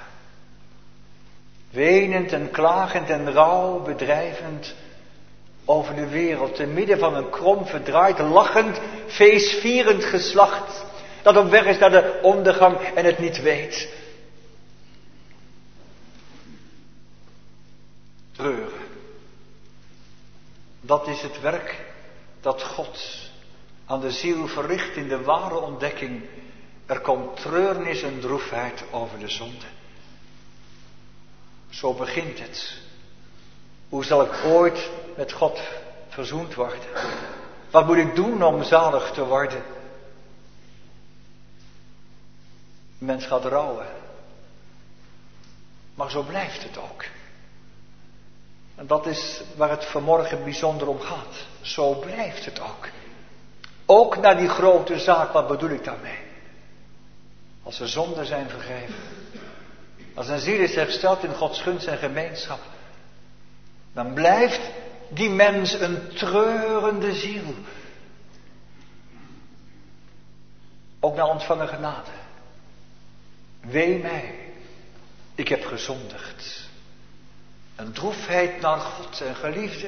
Wenend en klagend en rouw bedrijvend over de wereld. Te midden van een krom verdraaid, lachend, feestvierend geslacht. Dat op weg is naar de ondergang en het niet weet. Treuren. Dat is het werk dat God aan de ziel verricht in de ware ontdekking. Er komt treurnis en droefheid over de zonde. Zo begint het. Hoe zal ik ooit met God verzoend worden? Wat moet ik doen om zalig te worden? De mens gaat rouwen. Maar zo blijft het ook. En dat is waar het vanmorgen bijzonder om gaat. Zo blijft het ook. Ook naar die grote zaak, wat bedoel ik daarmee? Als er zonden zijn vergeven. Als een ziel is hersteld in Gods gunst en gemeenschap. Dan blijft die mens een treurende ziel. Ook na ontvangen genade. Wee mij, ik heb gezondigd. Een droefheid naar God en geliefde.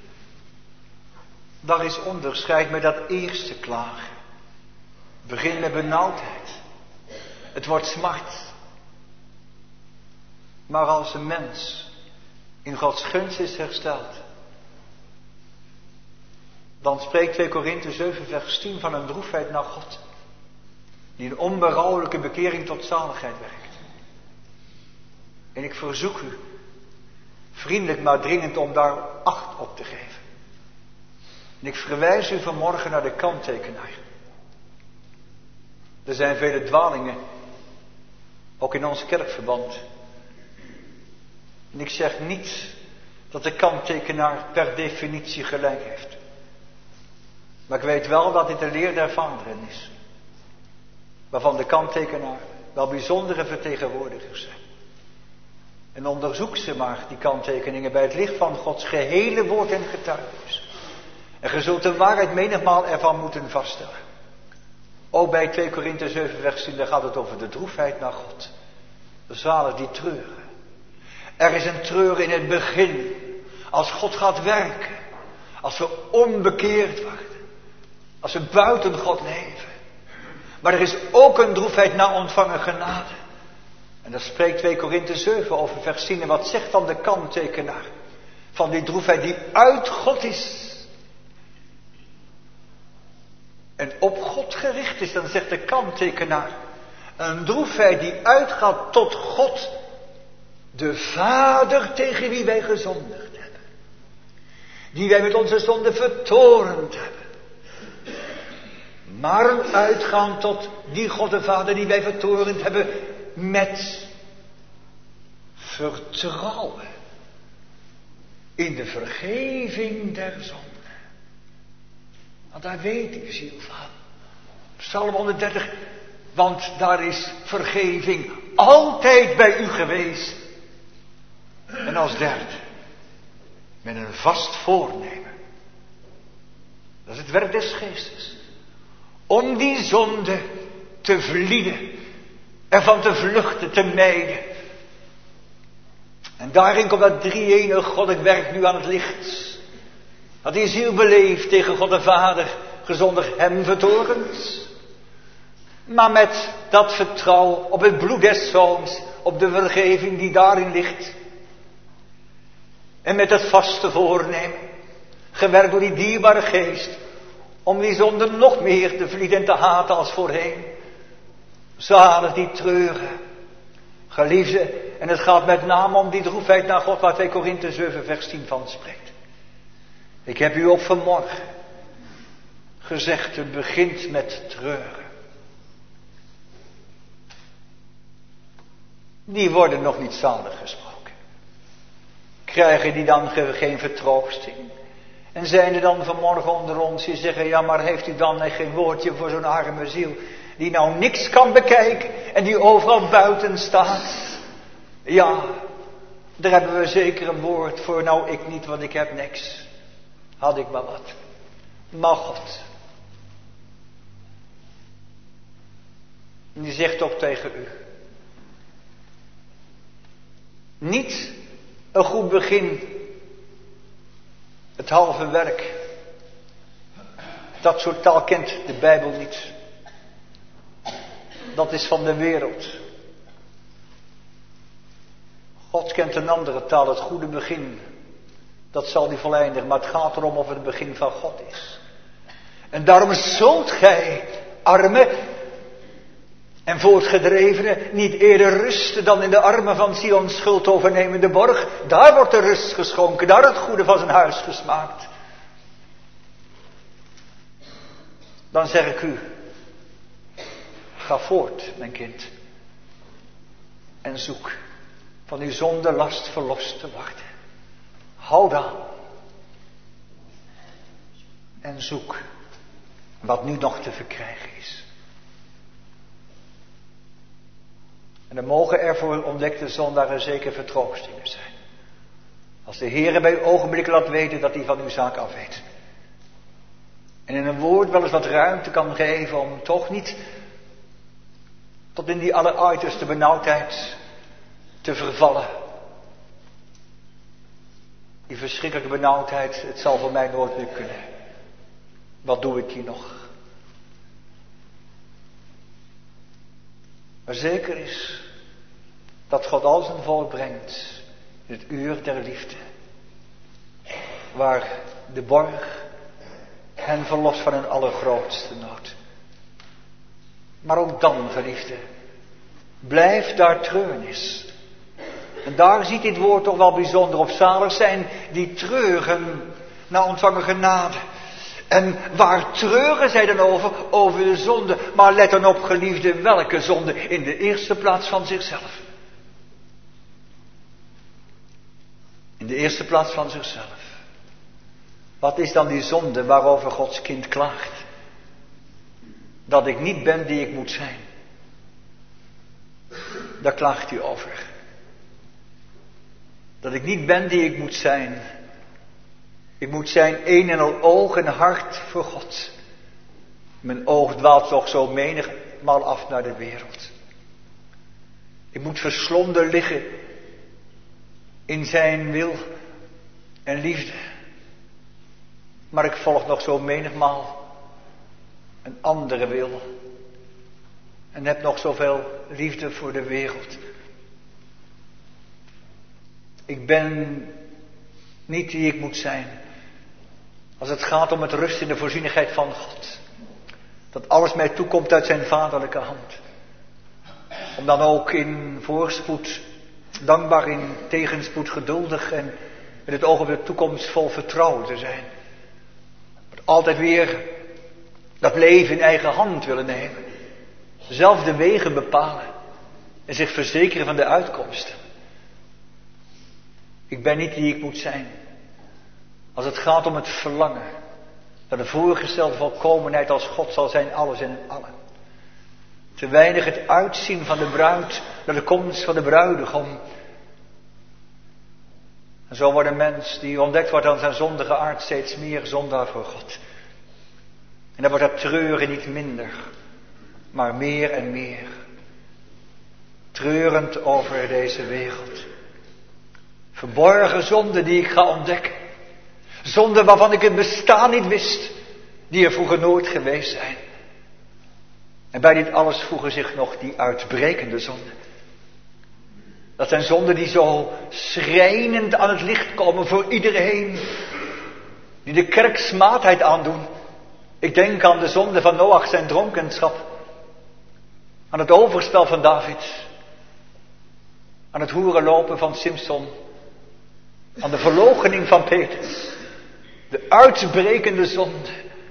Daar is onderscheid met dat eerste klagen. Begin met benauwdheid. Het wordt smart. Maar als een mens in Gods gunst is hersteld, dan spreekt 2 Korinthe 7 vers 10 van een droefheid naar God. Die een onberouwelijke bekering tot zaligheid werkt. En ik verzoek u, vriendelijk maar dringend, om daar acht op te geven. En ik verwijs u vanmorgen naar de kanttekenaar. Er zijn vele dwalingen, ook in ons kerkverband. En ik zeg niet dat de kanttekenaar per definitie gelijk heeft. Maar ik weet wel dat dit de leer der vaderen is. Waarvan de kanttekenaar wel bijzondere vertegenwoordigers zijn. En onderzoek ze maar, die kanttekeningen, bij het licht van Gods gehele woord en getuigenis. En ge zult de waarheid menigmaal ervan moeten vaststellen. Ook bij 2 Korinthe 7 vers 10, daar gaat het over de droefheid naar God. De zalen die treuren. Er is een treur in het begin. Als God gaat werken. Als we onbekeerd worden. Als we buiten God leven. Maar er is ook een droefheid na ontvangen genade. En daar spreekt 2 Korinthe 7 over vers 10. En wat zegt dan de kanttekenaar? Van die droefheid die uit God is. En op God gericht is, dan zegt de kanttekenaar. Een droefheid die uitgaat tot God. De Vader tegen wie wij gezondigd hebben. Die wij met onze zonde vertorend hebben. Maar een uitgaan tot die God de Vader die wij vertorend hebben. Met vertrouwen. In de vergeving der zonde. Want daar weet die ziel van. Psalm 130. Want daar is vergeving altijd bij u geweest. En als derde. Met een vast voornemen. Dat is het werk des geestes. Om die zonde te vlieden. Ervan te vluchten, te mijden. En daarin komt dat drie-enige goddelijk werk nu aan het licht. Dat die ziel beleeft tegen God de Vader, gezondigd hem vertorend. Maar met dat vertrouwen op het bloed des Zoons, op de vergeving die daarin ligt. En met het vaste voornemen, gewerkt door die dierbare geest, om die zonde nog meer te vlieden en te haten als voorheen. Zalig die treuren. Geliefde, en het gaat met name om die droefheid naar God waar 2 Korinthe 7 vers 10 van spreekt. Ik heb u ook vanmorgen gezegd, het begint met treuren. Die worden nog niet zalig gesproken. Krijgen die dan geen vertroosting? En zijn er dan vanmorgen onder ons die zeggen, ja maar heeft u dan geen woordje voor zo'n arme ziel die nou niks kan bekijken en die overal buiten staat? Ja, daar hebben we zeker een woord voor. Nou, ik niet, want ik heb niks. Had ik maar wat. Maar God. En die zegt ook tegen u. Niet een goed begin. Het halve werk. Dat soort taal kent de Bijbel niet. Dat is van de wereld. God kent een andere taal, het goede begin. Dat zal die voleindigen, maar het gaat erom of het begin van God is. En daarom zult gij, arme en voortgedrevene, niet eerder rusten dan in de armen van Sion's schuldovernemende borg. Daar wordt de rust geschonken, daar het goede van zijn huis gesmaakt. Dan zeg ik u, ga voort, mijn kind. En zoek van uw zonde last verlost te worden. Houd aan. En zoek wat nu nog te verkrijgen is. En dan mogen er voor ontdekte zondaren zeker vertroostingen zijn. Als de Heere bij uw ogenblik laat weten dat hij van uw zaak af weet. En in een woord wel eens wat ruimte kan geven om toch niet tot in die alleruiterste benauwdheid te vervallen. Die verschrikkelijke benauwdheid, het zal voor mij nooit meer kunnen. Wat doe ik hier nog? Maar zeker is dat God al zijn volk brengt in het uur der liefde. Waar de borg hen verlost van hun allergrootste nood. Maar ook dan, geliefde, blijft daar treurnis. En daar ziet dit woord toch wel bijzonder op. Zalig zijn die treuren na ontvangen genade. En waar treuren zij dan over? Over de zonde. Maar let dan op, geliefde, welke zonde? In de eerste plaats van zichzelf. In de eerste plaats van zichzelf. Wat is dan die zonde waarover Gods kind klaagt? Dat ik niet ben die ik moet zijn. Daar klaagt u over. Dat ik niet ben die ik moet zijn. Ik moet zijn een en al oog en hart voor God. Mijn oog dwaalt toch zo menigmaal af naar de wereld. Ik moet verslonden liggen in zijn wil en liefde. Maar ik volg nog zo menigmaal een andere wil. En heb nog zoveel liefde voor de wereld. Ik ben niet die ik moet zijn. Als het gaat om het rust in de voorzienigheid van God. Dat alles mij toekomt uit zijn vaderlijke hand. Om dan ook in voorspoed, dankbaar in tegenspoed, geduldig en met het oog op de toekomst vol vertrouwen te zijn. Maar altijd weer dat leven in eigen hand willen nemen. Zelf de wegen bepalen en zich verzekeren van de uitkomsten. Ik ben niet die ik moet zijn. Als het gaat om het verlangen naar de voorgestelde volkomenheid als God zal zijn, alles en in allen. Te weinig het uitzien van de bruid naar de komst van de bruidegom. En zo wordt een mens die ontdekt wordt aan zijn zondige aard steeds meer zondaar voor God. En dan wordt dat treuren niet minder, maar meer en meer. Treurend over deze wereld. Verborgen zonden die ik ga ontdekken. Zonden waarvan ik het bestaan niet wist. Die er vroeger nooit geweest zijn. En bij dit alles voegen zich nog die uitbrekende zonden. Dat zijn zonden die zo schrijnend aan het licht komen voor iedereen. Die de kerk smaadheid aandoen. Ik denk aan de zonde van Noach zijn dronkenschap. Aan het overspel van David. Aan het hoerenlopen van Simson. Aan de verloochening van Petrus. De uitbrekende zonde.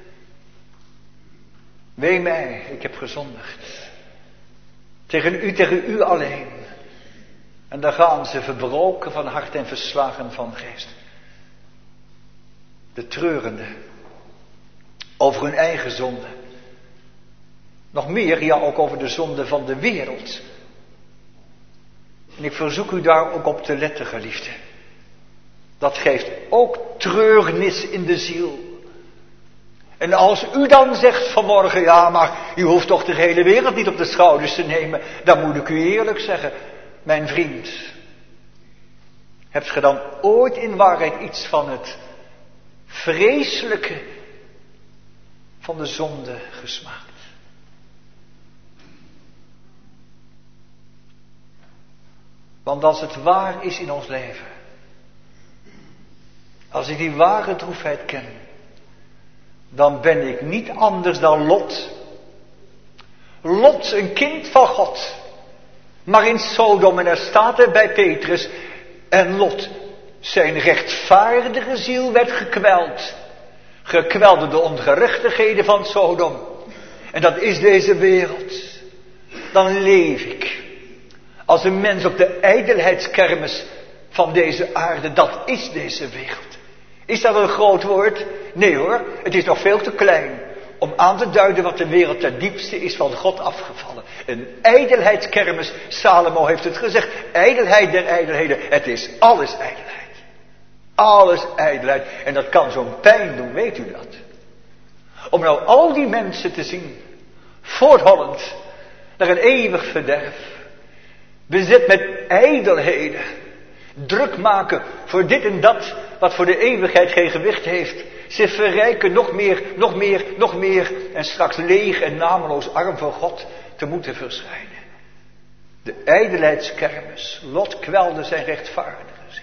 Wee mij, ik heb gezondigd. Tegen u alleen. En daar gaan ze verbroken van hart en verslagen van geest. De treurende. Over hun eigen zonde. Nog meer, ja, ook over de zonde van de wereld. En ik verzoek u daar ook op te letten, geliefden. Dat geeft ook treurnis in de ziel. En als u dan zegt vanmorgen, ja, maar u hoeft toch de hele wereld niet op de schouders te nemen. Dan moet ik u eerlijk zeggen, mijn vriend. Hebt ge dan ooit in waarheid iets van het vreselijke van de zonde gesmaakt? Want als het waar is in ons leven, als ik die ware droefheid ken, dan ben ik niet anders dan Lot. Lot, een kind van God. Maar in Sodom, en er staat er bij Petrus, en Lot, zijn rechtvaardige ziel werd gekweld. Gekweld door de ongerechtigheden van Sodom. En dat is deze wereld. Dan leef ik als een mens op de ijdelheidskermis van deze aarde. Dat is deze wereld. Is dat een groot woord? Nee hoor, het is nog veel te klein om aan te duiden wat de wereld ten diepste is van God afgevallen. Een ijdelheidskermis, Salomo heeft het gezegd, ijdelheid der ijdelheden, het is alles ijdelheid. Alles ijdelheid. En dat kan zo'n pijn doen, weet u dat? Om nou al die mensen te zien, voorthollend naar een eeuwig verderf, bezet met ijdelheden, druk maken voor dit en dat, wat voor de eeuwigheid geen gewicht heeft. Ze verrijken nog meer en straks leeg en nameloos arm voor God te moeten verschijnen. De ijdelheidskermis, Lot kwelde zijn rechtvaardige ziel.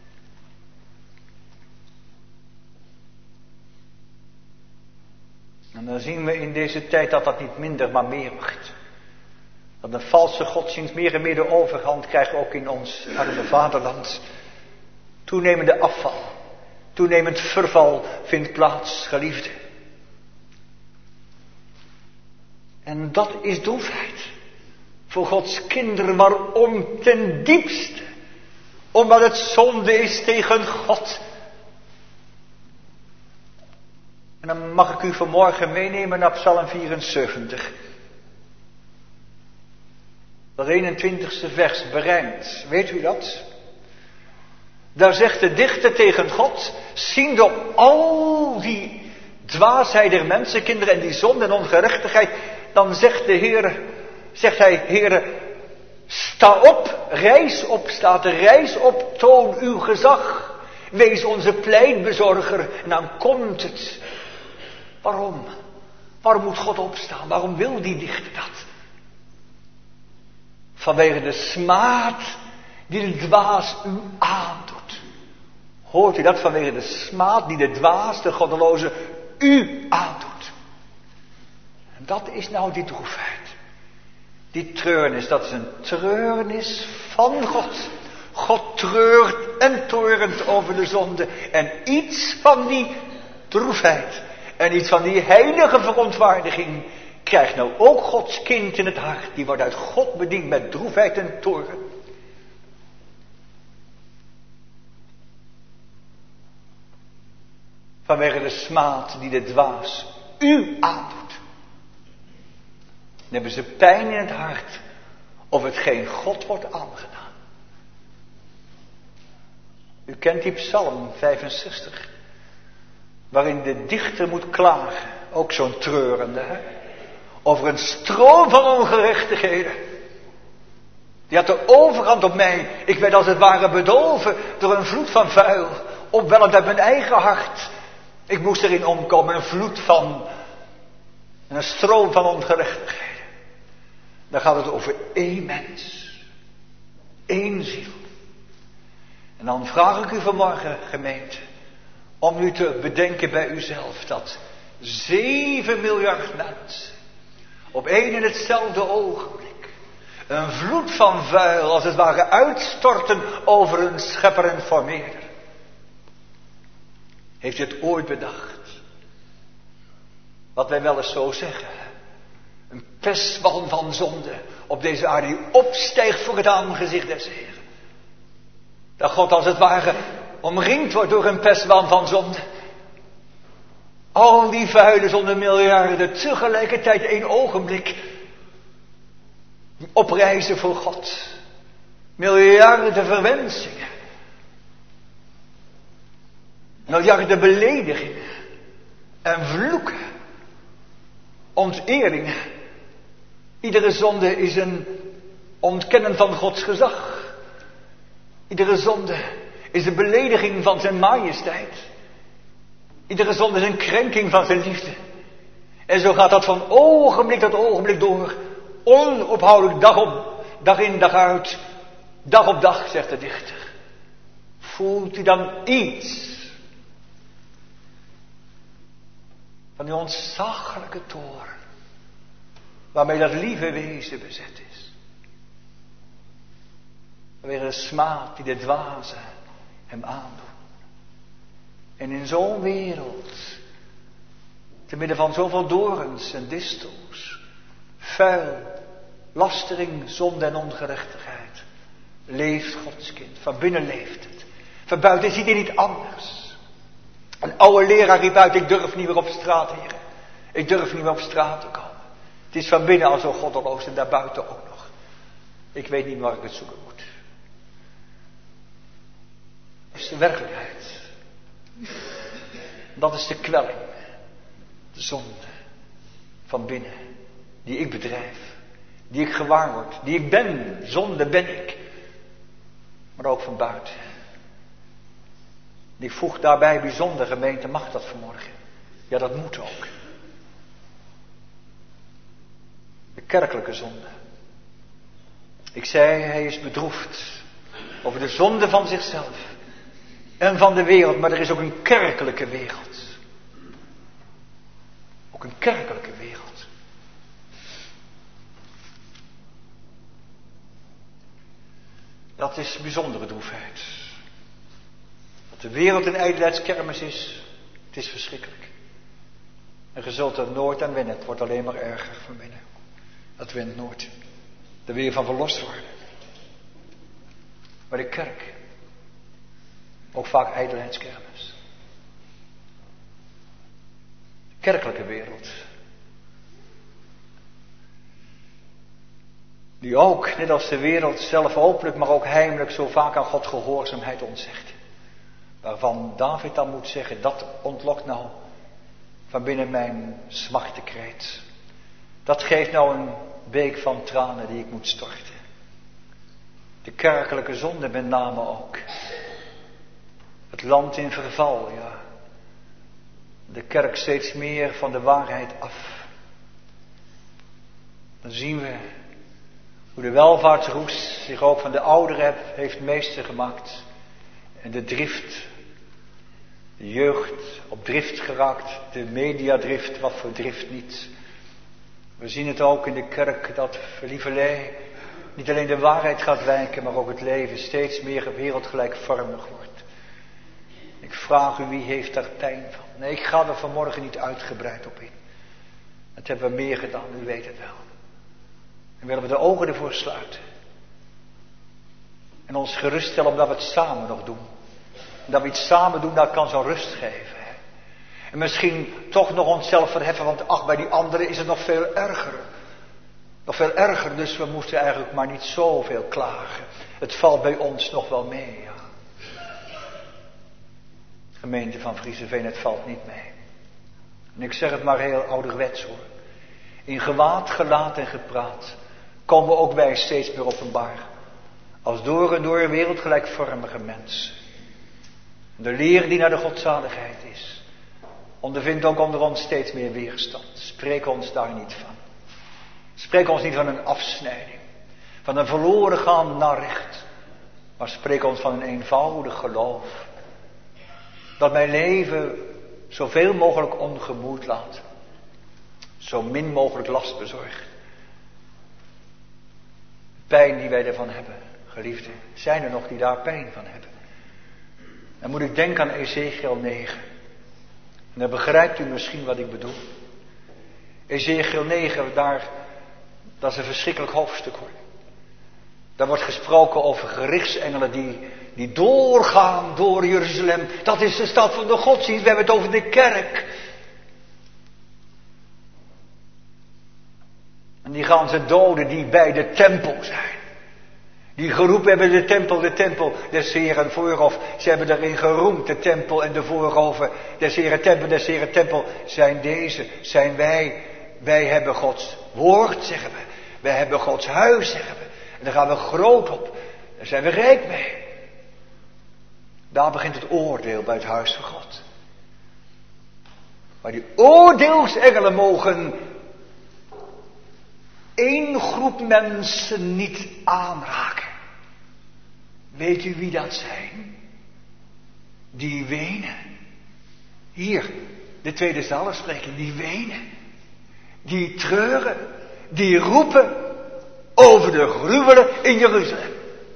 En dan zien we in deze tijd dat dat niet minder maar meer wordt. Dat een valse godsdienst meer en meer de overhand krijgt ook in ons arme vaderland. Toenemende afval, toenemend verval vindt plaats, geliefde. En dat is droefheid voor Gods kinderen, waarom ten diepste? Omdat het zonde is tegen God. En dan mag ik u vanmorgen meenemen naar Psalm 74. Dat 21ste vers berijmt. Weet u dat? Daar zegt de dichter tegen God, ziende op al die dwaasheid der mensenkinderen en die zonde en ongerechtigheid, dan zegt hij, Heere, sta op, staat er, rijs op, toon uw gezag, wees onze pleitbezorger, en dan komt het. Waarom? Waarom moet God opstaan? Waarom wil die dichter dat? Vanwege de smaad die de dwaas u aandoet. Hoort u dat? Vanwege de smaad die de dwaas, de goddeloze, u aandoet. En dat is nou die droefheid. Die treurnis, dat is een treurnis van God. God treurt en toornt over de zonde. En iets van die droefheid en iets van die heilige verontwaardiging krijgt nou ook Gods kind in het hart. Die wordt uit God bediend met droefheid en toorn. Vanwege de smaad die de dwaas u aandoet. Dan hebben ze pijn in het hart of het geen God wordt aangedaan. U kent die Psalm 65. Waarin de dichter moet klagen. Ook zo'n treurende, hè? Over een stroom van ongerechtigheden. Die had de overhand op mij. Ik werd als het ware bedolven door een vloed van vuil. Opwellend uit mijn eigen hart. Ik moest erin omkomen. Een vloed van. En een stroom van ongerechtigheden. Dan gaat het over één mens. Één ziel. En dan vraag ik u vanmorgen, gemeente. Om u te bedenken bij uzelf. Dat 7 miljard mensen. Op één en hetzelfde ogenblik. Een vloed van vuil, als het ware uitstorten over een schepper en formeerder. Heeft u het ooit bedacht? Wat wij wel eens zo zeggen. Een pestwalm van zonde op deze aarde die opstijgt voor het aangezicht des Heren. Dat God als het ware omringd wordt door een pestwalm van zonde. Al die vuile zonde miljarden tegelijkertijd in 1 ogenblik. Die oprijzen voor God. Miljarden verwensingen. Miljarden beledigingen. En vloeken. Onteringen. Iedere zonde is een ontkennen van Gods gezag. Iedere zonde is een belediging van zijn majesteit. Iedere zonde is een krenking van zijn liefde. En zo gaat dat van ogenblik tot ogenblik door. Onophoudelijk, dag in, dag uit. Dag op dag, zegt de dichter. Voelt u dan iets van die ontzaglijke toorn waarmee dat lieve wezen bezet is? Weer een smaad die de dwazen hem aandoen. En in zo'n wereld, te midden van zoveel dorens en distels, vuil, lastering, zonde en ongerechtigheid, leeft Gods kind. Van binnen leeft het. Van buiten ziet hij niet anders. Een oude leraar riep uit: ik durf niet meer op straat, heren. Ik durf niet meer op straat te komen. Het is van binnen al zo goddeloos en daarbuiten ook nog. Ik weet niet waar ik het zoeken moet. Dat is de werkelijkheid. Dat is de kwelling. De zonde. Van binnen. Die ik bedrijf. Die ik gewaar word. Die ik ben. Zonde ben ik. Maar ook van buiten. Die voegt daarbij bijzonder, gemeente, mag dat vanmorgen? Ja, dat moet ook. De kerkelijke zonde. Ik zei, hij is bedroefd over de zonde van zichzelf en van de wereld, maar er is ook een kerkelijke wereld. Ook een kerkelijke wereld. Dat is bijzondere droefheid. Dat de wereld een ijdelheidskermis is, het is verschrikkelijk. En je zult er nooit aan winnen, het wordt alleen maar erger van binnen. Dat wint nooit. Daar wil je van verlost worden. Maar de kerk, ook vaak ijdelheidskermis. De kerkelijke wereld. Die ook, net als de wereld zelf openlijk, maar ook heimelijk zo vaak aan God gehoorzaamheid ontzegt. Waarvan David dan moet zeggen, dat ontlokt nou van binnen mijn smachtekreet. Dat geeft nou een beek van tranen die ik moet storten. De kerkelijke zonde met name ook. Het land in verval, ja. De kerk steeds meer van de waarheid af. Dan zien we hoe de welvaartsroes zich ook van de ouderen heeft meester gemaakt. En de drift, de jeugd op drift geraakt, de mediadrift, wat voor drift niet. We zien het ook in de kerk dat verlieverlei niet alleen de waarheid gaat wijken, maar ook het leven steeds meer wereldgelijkvormig wordt. Ik vraag u, wie heeft daar pijn van? Nee, ik ga er vanmorgen niet uitgebreid op in. Dat hebben we meer gedaan, u weet het wel. En willen we de ogen ervoor sluiten. En ons geruststellen omdat we het samen nog doen. En dat we iets samen doen, dat kan zo'n rust geven. Hè? En misschien toch nog onszelf verheffen, want ach, bij die anderen is het nog veel erger. Nog veel erger, dus we moeten eigenlijk maar niet zoveel klagen. Het valt bij ons nog wel mee, ja. Gemeente van Vriezeveen, het valt niet mee. En ik zeg het maar heel ouderwets hoor. In gewaad, gelaat en gepraat komen ook wij steeds meer openbaar. Als door en door wereldgelijkvormige mensen. De leer die naar de godzaligheid is, ondervindt ook onder ons steeds meer weerstand. Spreek ons daar niet van. Spreek ons niet van een afsnijding, van een verloren gaan naar recht. Maar spreek ons van een eenvoudig geloof. Dat mijn leven zoveel mogelijk ongemoeid laat. Zo min mogelijk last bezorgt. pijn die wij ervan hebben. Geliefden, zijn er nog die daar pijn van hebben? Dan moet ik denken aan Ezechiel 9. En dan begrijpt u misschien wat ik bedoel. Ezechiel 9, dat is een verschrikkelijk hoofdstuk hoor. Daar wordt gesproken over gerichtsengelen die doorgaan door Jeruzalem. Dat is de stad van de godsdienst. We hebben het over de kerk. En die gaan ze doden die bij de tempel zijn. Die geroepen hebben de tempel des Heren voorhof. Ze hebben daarin geroemd, de tempel en de voorhoven des Heren tempel zijn deze, zijn wij. Wij hebben Gods woord, zeggen we. Wij hebben Gods huis, zeggen we. En daar gaan we groot op. Daar zijn we rijk mee. Daar begint het oordeel bij het huis van God. Maar die oordeelsengelen mogen één groep mensen niet aanraken. Weet u wie dat zijn? Die wenen. Hier, de tweede zaligspreking, die wenen. Die treuren. Die roepen over de gruwelen in Jeruzalem.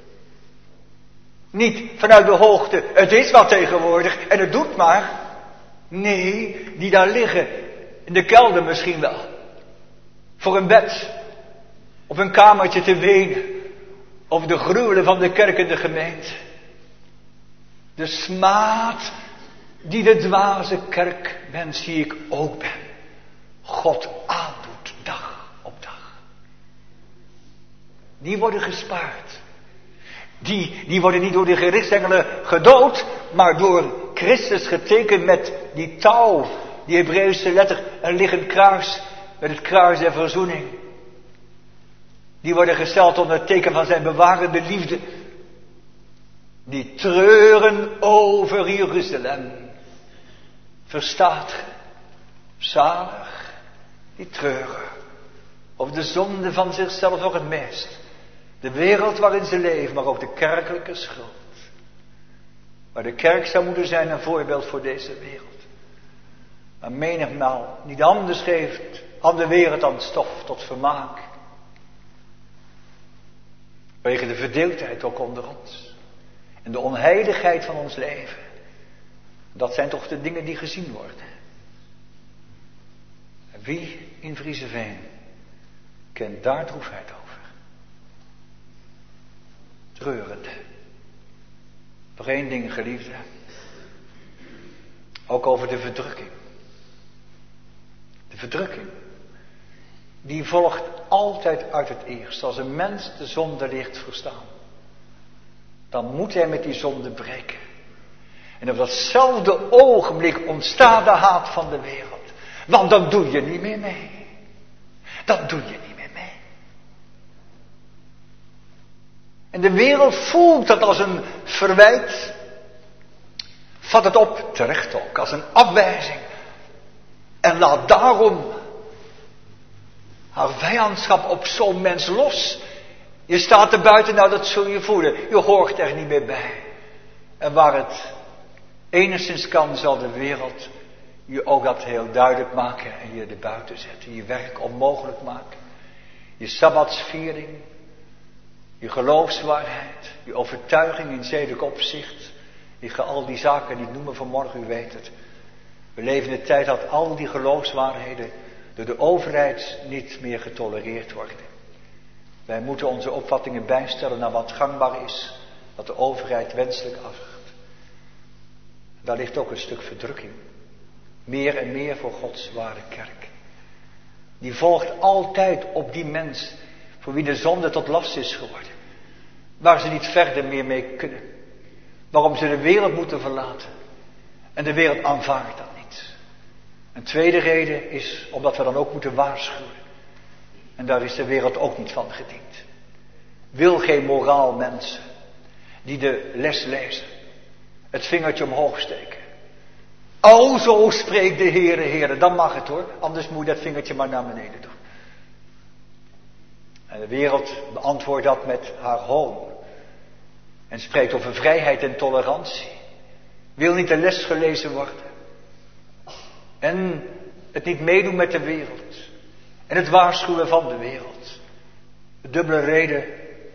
Niet vanuit de hoogte, het is wat tegenwoordig en het doet maar. Nee, die daar liggen, in de kelder misschien wel. Voor een bed, op een kamertje te wenen. Over de gruwelen van de kerk en de gemeente. De smaad die de dwaze kerkmens die ik ook ben, God aandoet dag op dag. Die worden gespaard. Die worden niet door de gerichtsengelen gedood, maar door Christus getekend met die touw, die Hebreeuwse letter, een liggend kruis, met het kruis der verzoening. Die worden gesteld onder het teken van zijn bewarende liefde. Die treuren over Jeruzalem. Verstaat ge? Zalig, die treuren. Over de zonde van zichzelf nog het meest. De wereld waarin ze leven, maar ook de kerkelijke schuld. Maar de kerk zou moeten zijn een voorbeeld voor deze wereld. Maar menigmaal niet anders geeft aan de wereld aan stof tot vermaak. Wege de verdeeldheid ook onder ons. En de onheiligheid van ons leven. Dat zijn toch de dingen die gezien worden. En wie in Vriezeveen kent daar droefheid over? Treurend. Nog één ding, geliefde. Ook over de verdrukking. De verdrukking. Die volgt altijd uit het eerst. Als een mens de zonde leert verstaan. Dan moet hij met die zonde breken. En op datzelfde ogenblik ontstaat de haat van de wereld. Want dan doe je niet meer mee. Dan doe je niet meer mee. En de wereld voelt dat als een verwijt. Vat het op, terecht ook, als een afwijzing. En laat daarom haar vijandschap op zo'n mens los. Je staat er buiten, nou dat zul je voelen. Je hoort er niet meer bij. En waar het enigszins kan, zal de wereld je ook dat heel duidelijk maken en je er buiten zetten. Je werk onmogelijk maken. Je sabbatsviering. Je geloofswaarheid. Je overtuiging in zedelijk opzicht. Ik ga al die zaken niet noemen vanmorgen, u weet het. We leven in de tijd dat al die geloofswaarheden door de overheid niet meer getolereerd worden. Wij moeten onze opvattingen bijstellen naar wat gangbaar is, wat de overheid wenselijk acht. Daar ligt ook een stuk verdrukking. Meer en meer voor Gods ware kerk. Die volgt altijd op die mens voor wie de zonde tot last is geworden. Waar ze niet verder meer mee kunnen. Waarom ze de wereld moeten verlaten. En de wereld aanvaardt dat niet. Een tweede reden is omdat we dan ook moeten waarschuwen. En daar is de wereld ook niet van gediend. Wil geen moraal mensen die de les lezen. Het vingertje omhoog steken. Alzo spreekt de Heere, Heere. Dan mag het hoor. Anders moet je dat vingertje maar naar beneden doen. En de wereld beantwoordt dat met haar hoon. En spreekt over vrijheid en tolerantie. Wil niet de les gelezen worden. En het niet meedoen met de wereld. En het waarschuwen van de wereld. De dubbele reden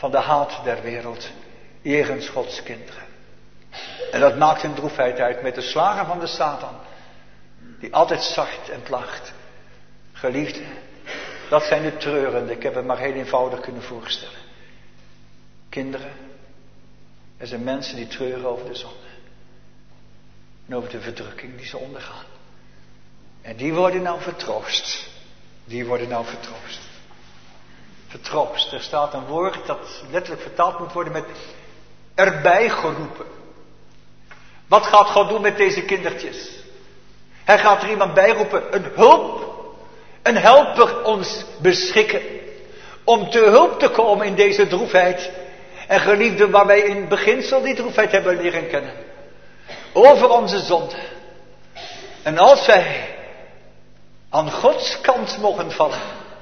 van de haat der wereld jegens Gods kinderen. En dat maakt een droefheid uit met de slagen van de Satan, die altijd zacht en plaagt. Geliefden, dat zijn de treurenden. Ik heb het maar heel eenvoudig kunnen voorstellen. Kinderen, er zijn mensen die treuren over de zonde. En over de verdrukking die ze ondergaan. En die worden nou vertroost. Die worden nou vertroost. Vertroost. Er staat een woord dat letterlijk vertaald moet worden met erbij geroepen. Wat gaat God doen met deze kindertjes? Hij gaat er iemand bij roepen. Een hulp. Een helper ons beschikken. Om te hulp te komen in deze droefheid. En geliefden, waar wij in beginsel die droefheid hebben leren kennen. Over onze zonde. En als wij aan Gods kant mogen vallen.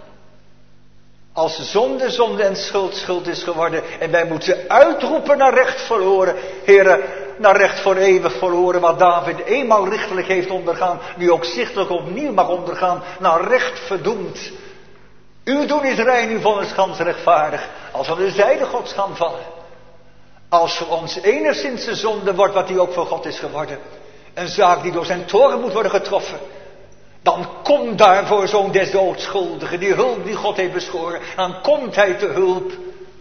Als zonde en schuld is geworden. En wij moeten uitroepen naar recht verloren. Heren, naar recht voor eeuwig verloren. Wat David eenmaal richtelijk heeft ondergaan. Nu ook zichtelijk opnieuw mag ondergaan. Naar recht verdoemd. Uw doen is rein, uw vonnis gans rechtvaardig. Als we aan de zijde Gods gaan vallen. Als voor ons enigszins de zonde wordt wat die ook voor God is geworden. Een zaak die door zijn toorn moet worden getroffen. Dan komt daar voor zo'n des doods schuldige die hulp die God heeft beschoren. Dan komt hij te hulp.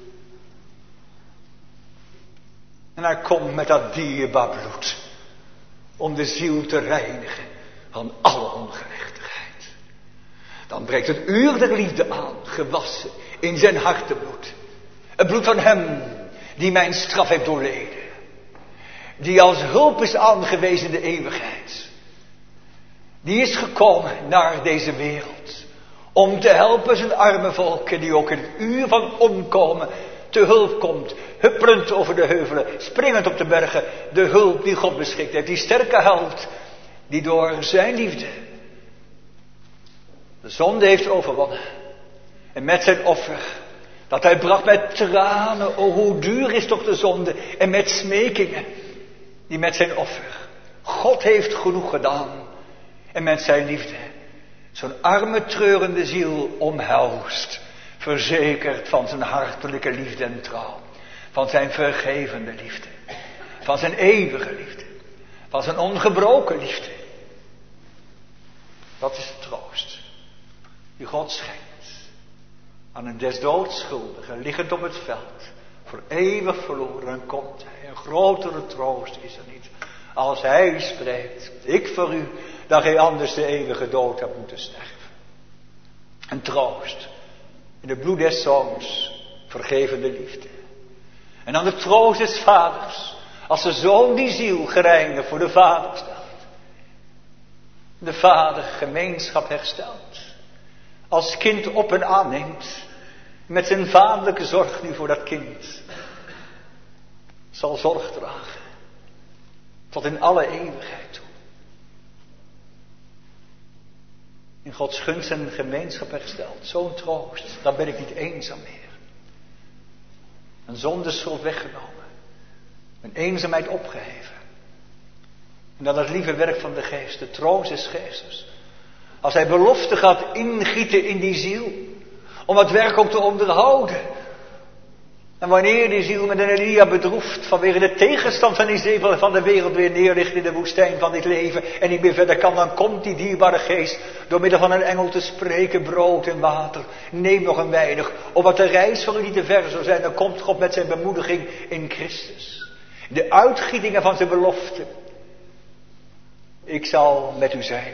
En hij komt met dat dierbaar bloed. Om de ziel te reinigen van alle ongerechtigheid. Dan breekt het uur der liefde aan, gewassen in zijn hartebloed. Het bloed van hem die mijn straf heeft doorleden. Die als hulp is aangewezen in de eeuwigheid. Die is gekomen naar deze wereld. Om te helpen zijn arme volken die ook in het uur van omkomen te hulp komt. Huppelend over de heuvelen, springend op de bergen. De hulp die God beschikt heeft. Die sterke held die door zijn liefde de zonde heeft overwonnen. En met zijn offer dat hij bracht met tranen. O, hoe duur is toch de zonde. En met smekingen die met zijn offer. God heeft genoeg gedaan. En met zijn liefde zo'n arme treurende ziel omhelst. Verzekerd van zijn hartelijke liefde en trouw. Van zijn vergevende liefde. Van zijn eeuwige liefde. Van zijn ongebroken liefde. Dat is de troost die God schenkt. Aan een des doods schuldige, liggend op het veld. Voor eeuwig verloren, dan komt hij. Een grotere troost is er niet. Als hij spreekt, ik voor u, dat gij anders de eeuwige dood hebt moeten sterven. Een troost. In de bloed des zoons, vergevende liefde. En dan de troost des vaders. Als de zoon die ziel gereinigd voor de vader stelt. De vader gemeenschap herstelt. Als kind op en aanneemt. Met zijn vaderlijke zorg nu voor dat kind. Zal zorg dragen. Tot in alle eeuwigheid toe. In Gods gunst en gemeenschap hersteld. Zo'n troost. Dan ben ik niet eenzaam meer. Een zondeschuld weggenomen. Mijn eenzaamheid opgeheven. En dan het lieve werk van de geest. De troost des geestes. Als hij belofte gaat ingieten in die ziel. Om het werk ook te onderhouden. En wanneer die ziel met een Elia bedroefd vanwege de tegenstand van die zevel van de wereld weer neerligt in de woestijn van dit leven en niet meer verder kan, dan komt die dierbare geest door middel van een engel te spreken, brood en water. Neem nog een weinig, opdat de reis van u niet te ver zou zijn, dan komt God met zijn bemoediging in Christus. De uitgietingen van zijn belofte. Ik zal met u zijn.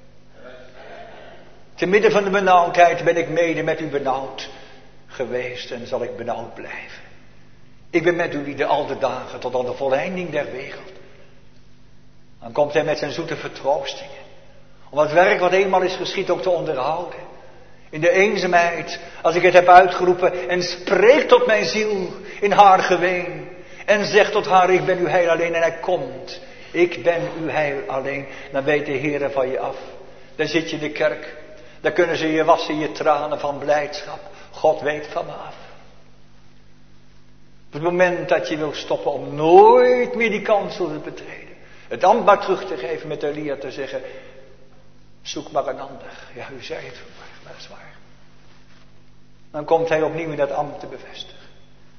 Te midden van de benauwdheid ben ik mede met u benauwd geweest en zal ik benauwd blijven. Ik ben met u al de dagen tot aan de volleinding der wereld. Dan komt hij met zijn zoete vertroostingen. Om het werk wat eenmaal is geschied ook te onderhouden. In de eenzaamheid, als ik het heb uitgeroepen en spreek tot mijn ziel in haar geween. En zegt tot haar, ik ben uw heil alleen en hij komt. Ik ben uw heil alleen. Dan weet de Heer van je af. Dan zit je in de kerk. Dan kunnen ze je wassen je tranen van blijdschap. God weet van me af. Op het moment dat je wil stoppen om nooit meer die kansel te betreden. Het ambt maar terug te geven met Elia te zeggen. Zoek maar een ander. Ja, u zei het voor mij, maar dat is waar. Dan komt hij opnieuw in dat ambt te bevestigen.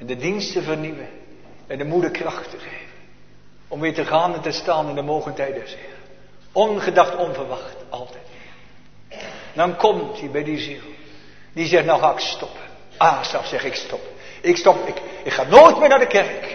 En de dienst te vernieuwen. En de moeder kracht te geven. Om weer te gaan en te staan in de mogendheid des Heeren. Ongedacht, onverwacht. Altijd weer. Dan komt hij bij die ziel. Die zegt, nou ga ik stoppen. Asaf zegt, ik stop. Ik ga nooit meer naar de kerk.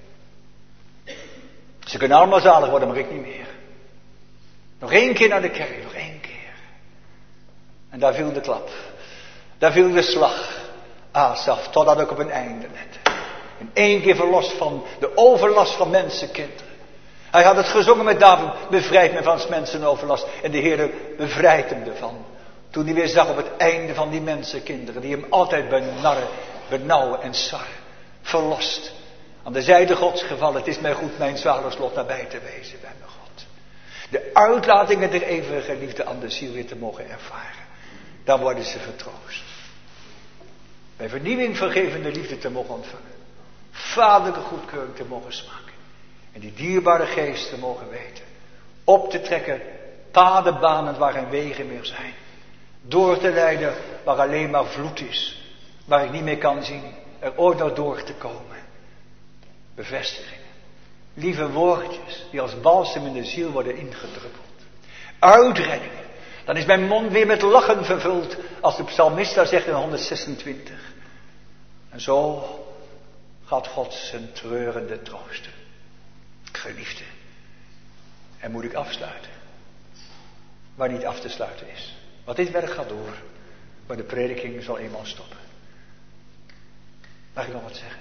Ze kunnen allemaal zalig worden, maar ik niet meer. Nog 1 keer naar de kerk, nog 1 keer. En daar viel de klap. Daar viel de slag. Asaf, totdat ik op een einde lette. In 1 keer verlost van de overlast van mensenkinderen. Hij had het gezongen met David, bevrijd me van mensenoverlast. En de Heer bevrijdt hem ervan. Toen hij weer zag op het einde van die mensenkinderen, die hem altijd benarren, benauwen en sarren. Verlost. Aan de zijde Gods gevallen, het is mij goed mijn zaligslot nabij te wezen bij mijn God. De uitlatingen der eeuwige liefde aan de ziel weer te mogen ervaren. Dan worden ze vertroost. Bij vernieuwing vergevende liefde te mogen ontvangen. Vaderlijke goedkeuring te mogen smaken. En die dierbare geest te mogen weten. Op te trekken, paden banend waar geen wegen meer zijn. Door te leiden waar alleen maar vloed is. Waar ik niet meer kan zien. Er ooit nog door te komen. Bevestigingen. Lieve woordjes die als balsem in de ziel worden ingedruppeld. Uitreddingen. Dan is mijn mond weer met lachen vervuld. Als de psalmist daar zegt in 126. En zo gaat God zijn treurende troosten. Geliefde. En moet ik afsluiten. Waar niet af te sluiten is. Want dit werk gaat door. Maar de prediking zal eenmaal stoppen. Mag ik nog wat zeggen?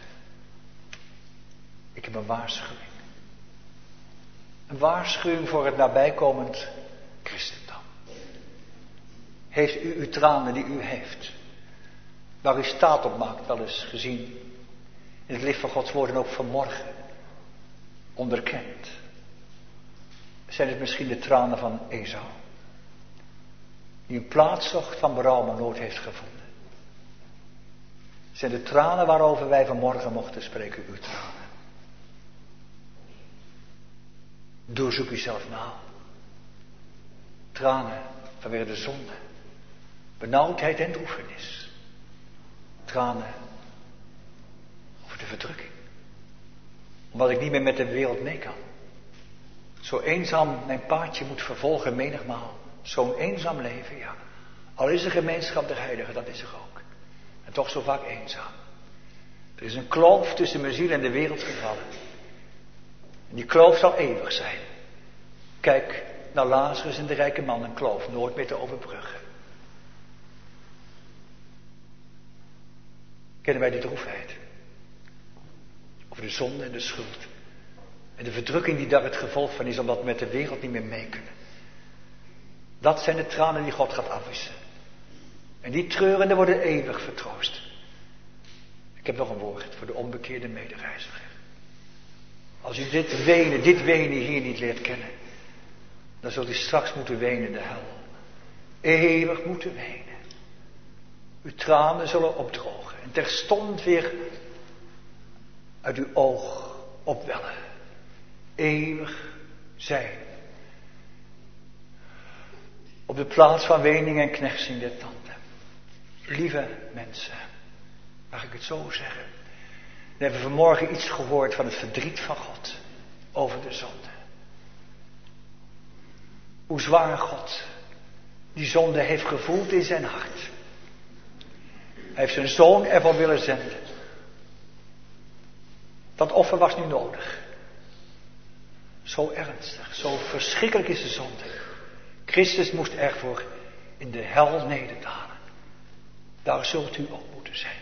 Ik heb een waarschuwing. Een waarschuwing voor het nabijkomend christendom. Heeft u uw tranen die u heeft, waar u staat op maakt, wel eens gezien, in het licht van Gods woorden ook vanmorgen, onderkend? Zijn het misschien de tranen van Esau, die een plaats zocht van berouw maar nooit heeft gevonden? Zijn de tranen waarover wij vanmorgen mochten spreken uw tranen? Doorzoek uzelf na. Tranen vanwege de zonde. Benauwdheid en droefenis. Tranen over de verdrukking. Omdat ik niet meer met de wereld mee kan. Zo eenzaam mijn paadje moet vervolgen menigmaal. Zo'n eenzaam leven, ja. Al is er gemeenschap der heiligen, dat is er ook. En toch zo vaak eenzaam. Er is een kloof tussen mijn ziel en de wereld gevallen. En die kloof zal eeuwig zijn. Kijk naar Lazarus en de rijke man, een kloof nooit meer te overbruggen. Kennen wij die droefheid? Over de zonde en de schuld. En de verdrukking die daar het gevolg van is, omdat we met de wereld niet meer mee kunnen. Dat zijn de tranen die God gaat afwissen. En die treurenden worden eeuwig vertroost. Ik heb nog een woord voor de onbekeerde medereiziger. Als u dit wenen hier niet leert kennen, dan zult u straks moeten wenen de hel. Eeuwig moeten wenen. Uw tranen zullen opdrogen en terstond weer uit uw oog opwellen. Eeuwig zijn. Op de plaats van wening en knechting der tanden. Lieve mensen, mag ik het zo zeggen? We hebben vanmorgen iets gehoord van het verdriet van God over de zonde. Hoe zwaar God die zonde heeft gevoeld in zijn hart. Hij heeft zijn zoon ervoor willen zenden. Dat offer was niet nodig. Zo ernstig, zo verschrikkelijk is de zonde. Christus moest ervoor in de hel nederdalen. Daar zult u ook moeten zijn.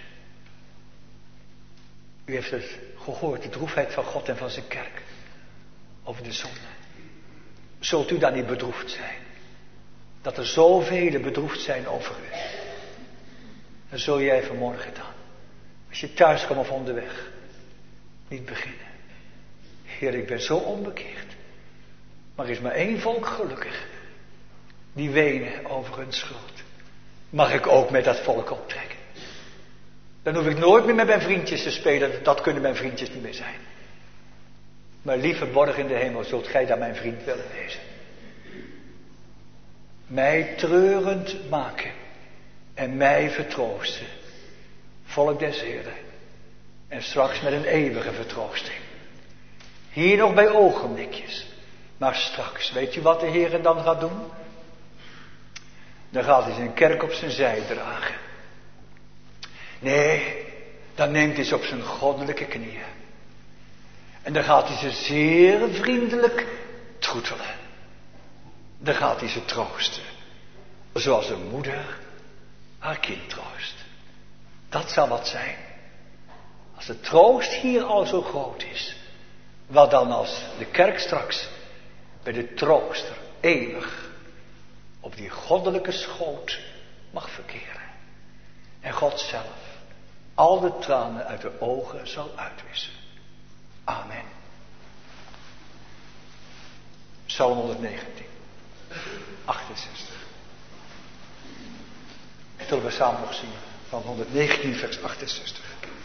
U heeft het gehoord, de droefheid van God en van zijn kerk. Over de zonde. Zult u dan niet bedroefd zijn? Dat er zoveel bedroefd zijn over u. Dan zul jij vanmorgen dan, als je thuis komt of onderweg, niet beginnen. Heer, ik ben zo onbekeerd. Maar er is maar één volk gelukkig. Die wenen over hun schuld. Mag ik ook met dat volk optrekken? Dan hoef ik nooit meer met mijn vriendjes te spelen. Dat kunnen mijn vriendjes niet meer zijn. Maar lieve borg in de hemel, zult gij daar mijn vriend willen wezen. Mij treurend maken. En mij vertroosten. Volk des Heeren. En straks met een eeuwige vertroosting. Hier nog bij ogenblikjes. Maar straks, weet u wat de Heer dan gaat doen? Dan gaat hij zijn kerk op zijn zij dragen. Nee, dan neemt hij ze op zijn goddelijke knieën. En dan gaat hij ze zeer vriendelijk troetelen. Dan gaat hij ze troosten. Zoals een moeder haar kind troost. Dat zal wat zijn. Als de troost hier al zo groot is. Wat dan als de kerk straks bij de trooster eeuwig op die goddelijke schoot mag verkeren. En God zelf al de tranen uit de ogen zal uitwissen. Amen. Psalm 119, 68. Zullen we samen nog zingen van 119 vers 68.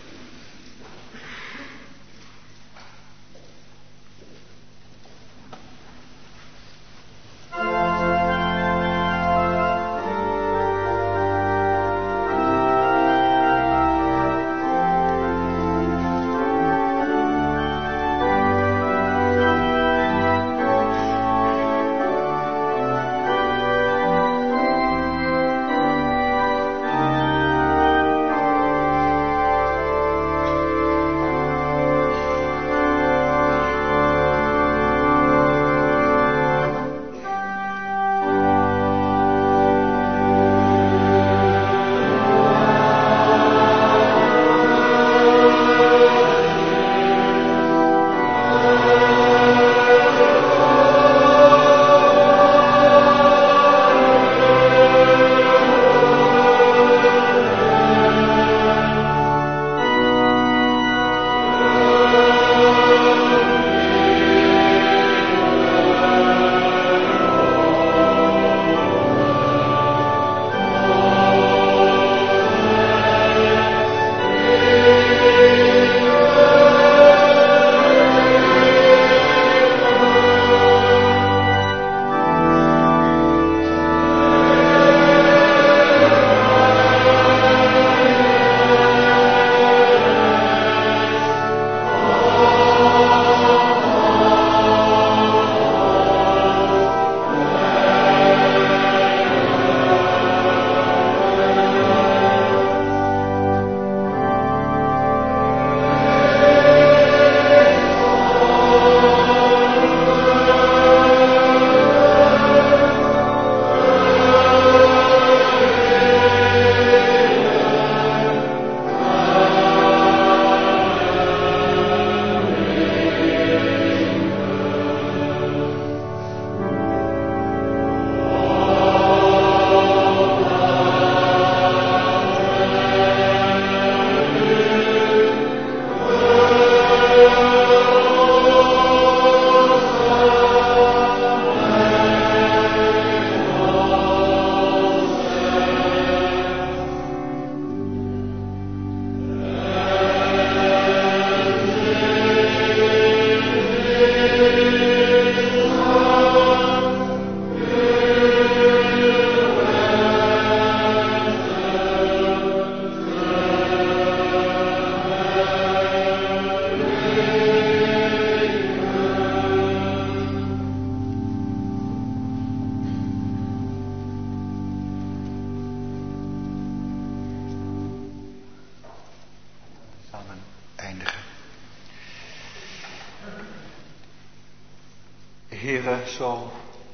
Heere, zo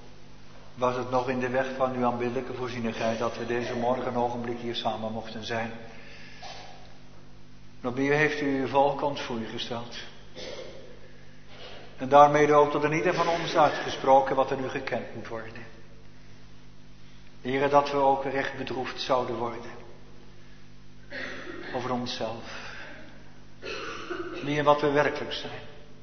was het nog in de weg van uw aanbiddelijke voorzienigheid dat we deze morgen een ogenblik hier samen mochten zijn. En opnieuw heeft u uw volk ons voor u gesteld. En daarmee ook tot een ieder van ons uitgesproken wat er nu gekend moet worden. Heere, dat we ook recht bedroefd zouden worden. Over onszelf. Niet in wat we werkelijk zijn.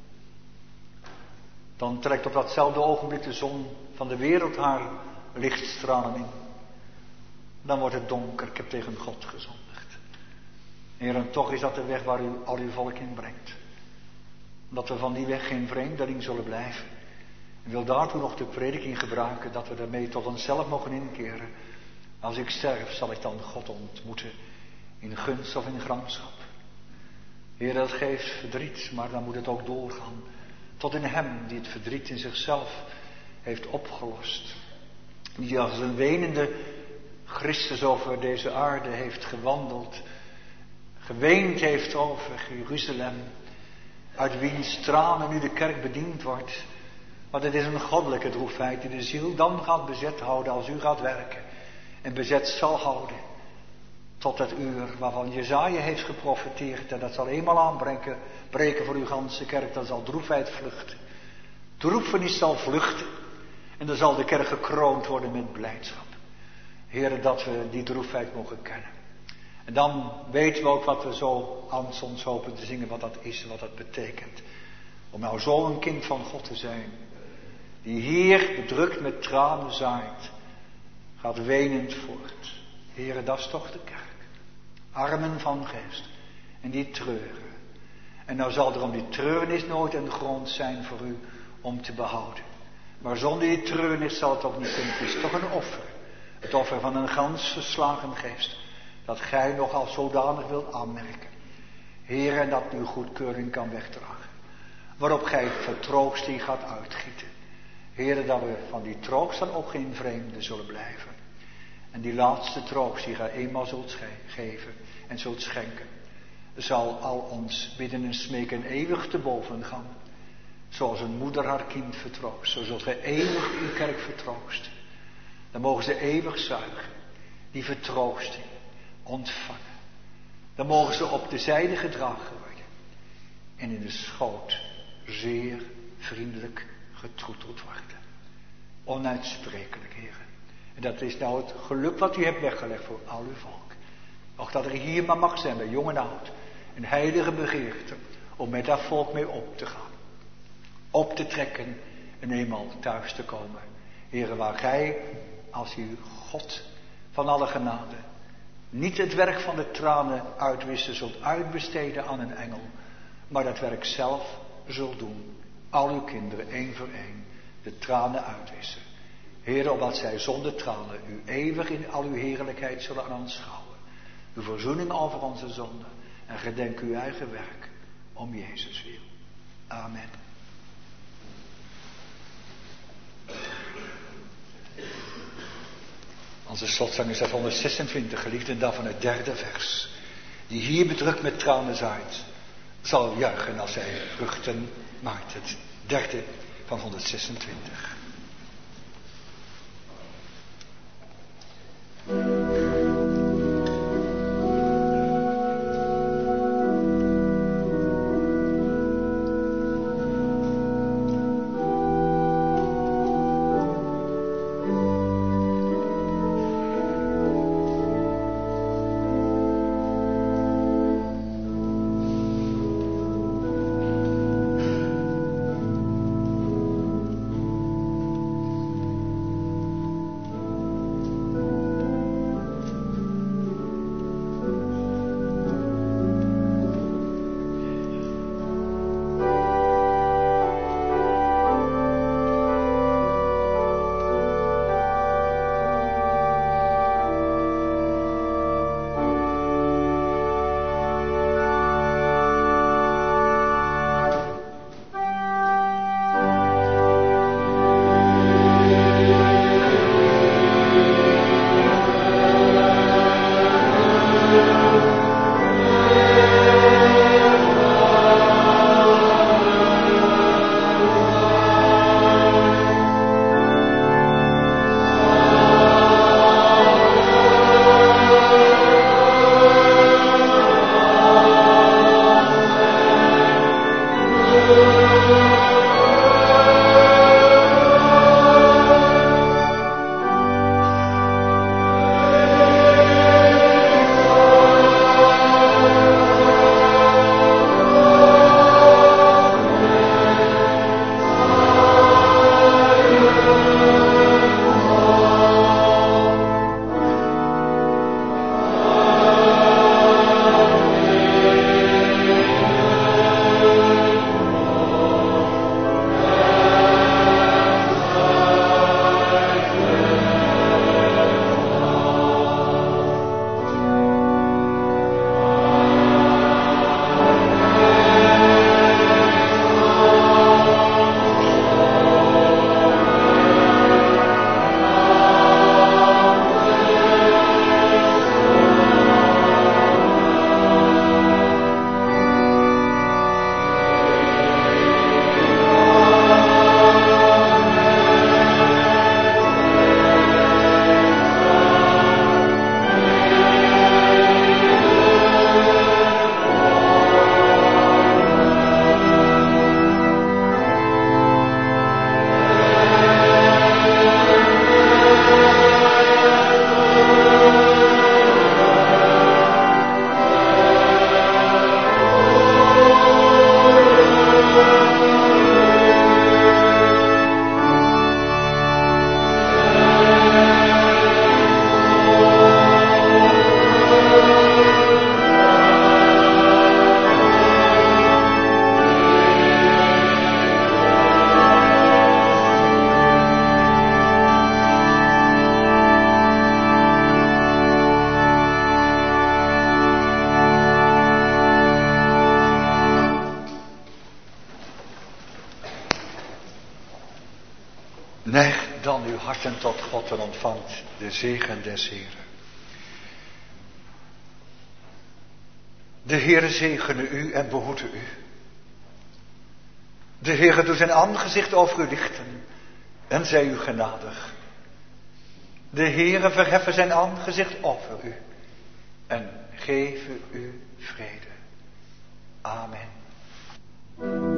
Dan trekt op datzelfde ogenblik de zon van de wereld haar lichtstralen in. Dan wordt het donker, ik heb tegen God gezondigd. Heer, en toch is dat de weg waar u al uw volk in brengt. Omdat we van die weg geen vreemdeling zullen blijven. En wil daartoe nog de prediking gebruiken, dat we daarmee tot onszelf mogen inkeren. Als ik sterf, zal ik dan God ontmoeten, in gunst of in gramschap. Heer, dat geeft verdriet, maar dan moet het ook doorgaan. Tot in hem die het verdriet in zichzelf heeft opgelost. Die als een wenende Christus over deze aarde heeft gewandeld. Geweend heeft over Jeruzalem. Uit wiens tranen nu de kerk bediend wordt. Want het is een goddelijke droefheid die de ziel dan gaat bezet houden als u gaat werken. En bezet zal houden. Tot het uur waarvan Jesaja heeft geprofeteerd. En dat zal eenmaal aanbreken voor uw ganse kerk. Dan zal droefheid vluchten. Droefenis zal vluchten. En dan zal de kerk gekroond worden met blijdschap. Heere, dat we die droefheid mogen kennen. En dan weten we ook wat we zo aanstonds hopen te zingen. Wat dat is en wat dat betekent. Om nou zo een kind van God te zijn. Die hier bedrukt met tranen zaait. Gaat wenend voort. Heere, dat is toch de kerk. Armen van geest. En die treuren. En nou zal er om die treurnis nooit een grond zijn voor u om te behouden. Maar zonder die treurnis zal het ook niet kunnen. Het is toch een offer. Het offer van een gans verslagen geest. Dat gij nog als zodanig wilt aanmerken. Heer, en dat uw goedkeuring kan wegdragen. Waarop gij vertroosting gaat uitgieten. Heer, dat we van die troost dan ook geen vreemde zullen blijven. En die laatste troost die gij eenmaal zult geven en zult schenken. Zal al ons bidden en smeken eeuwig te boven gaan. Zoals een moeder haar kind vertroost. Zo zult gij eeuwig uw kerk vertroosten. Dan mogen ze eeuwig zuigen. Die vertroosting ontvangen. Dan mogen ze op de zijde gedragen worden. En in de schoot zeer vriendelijk getroeteld worden. Onuitsprekelijk, heren. En dat is nou het geluk wat u hebt weggelegd voor al uw volk. Ook dat er hier maar mag zijn bij jong en oud. Een heilige begeerte om met dat volk mee op te gaan. Op te trekken en eenmaal thuis te komen. Heren, waar gij als uw God van alle genade niet het werk van de tranen uitwissen zult uitbesteden aan een engel. Maar dat werk zelf zult doen. Al uw kinderen één voor één de tranen uitwissen. Heer, opdat zij zonder tranen u eeuwig in al uw heerlijkheid zullen aanschouwen. Uw verzoening over onze zonden. En gedenk uw eigen werk. Om Jezus wil. Amen. Onze slotzang is uit 126, geliefden, daarvan het 3e vers. Die hier bedrukt met tranen zaait, zal juichen als hij vruchten maakt. Het 3e van 126. harten tot God en ontvangt de zegen des Heren. De Heere zegene u en behoede u. De Heere doet zijn aangezicht over u lichten en zij u genadig. De Heere verheffen zijn aangezicht over u en geven u vrede. Amen.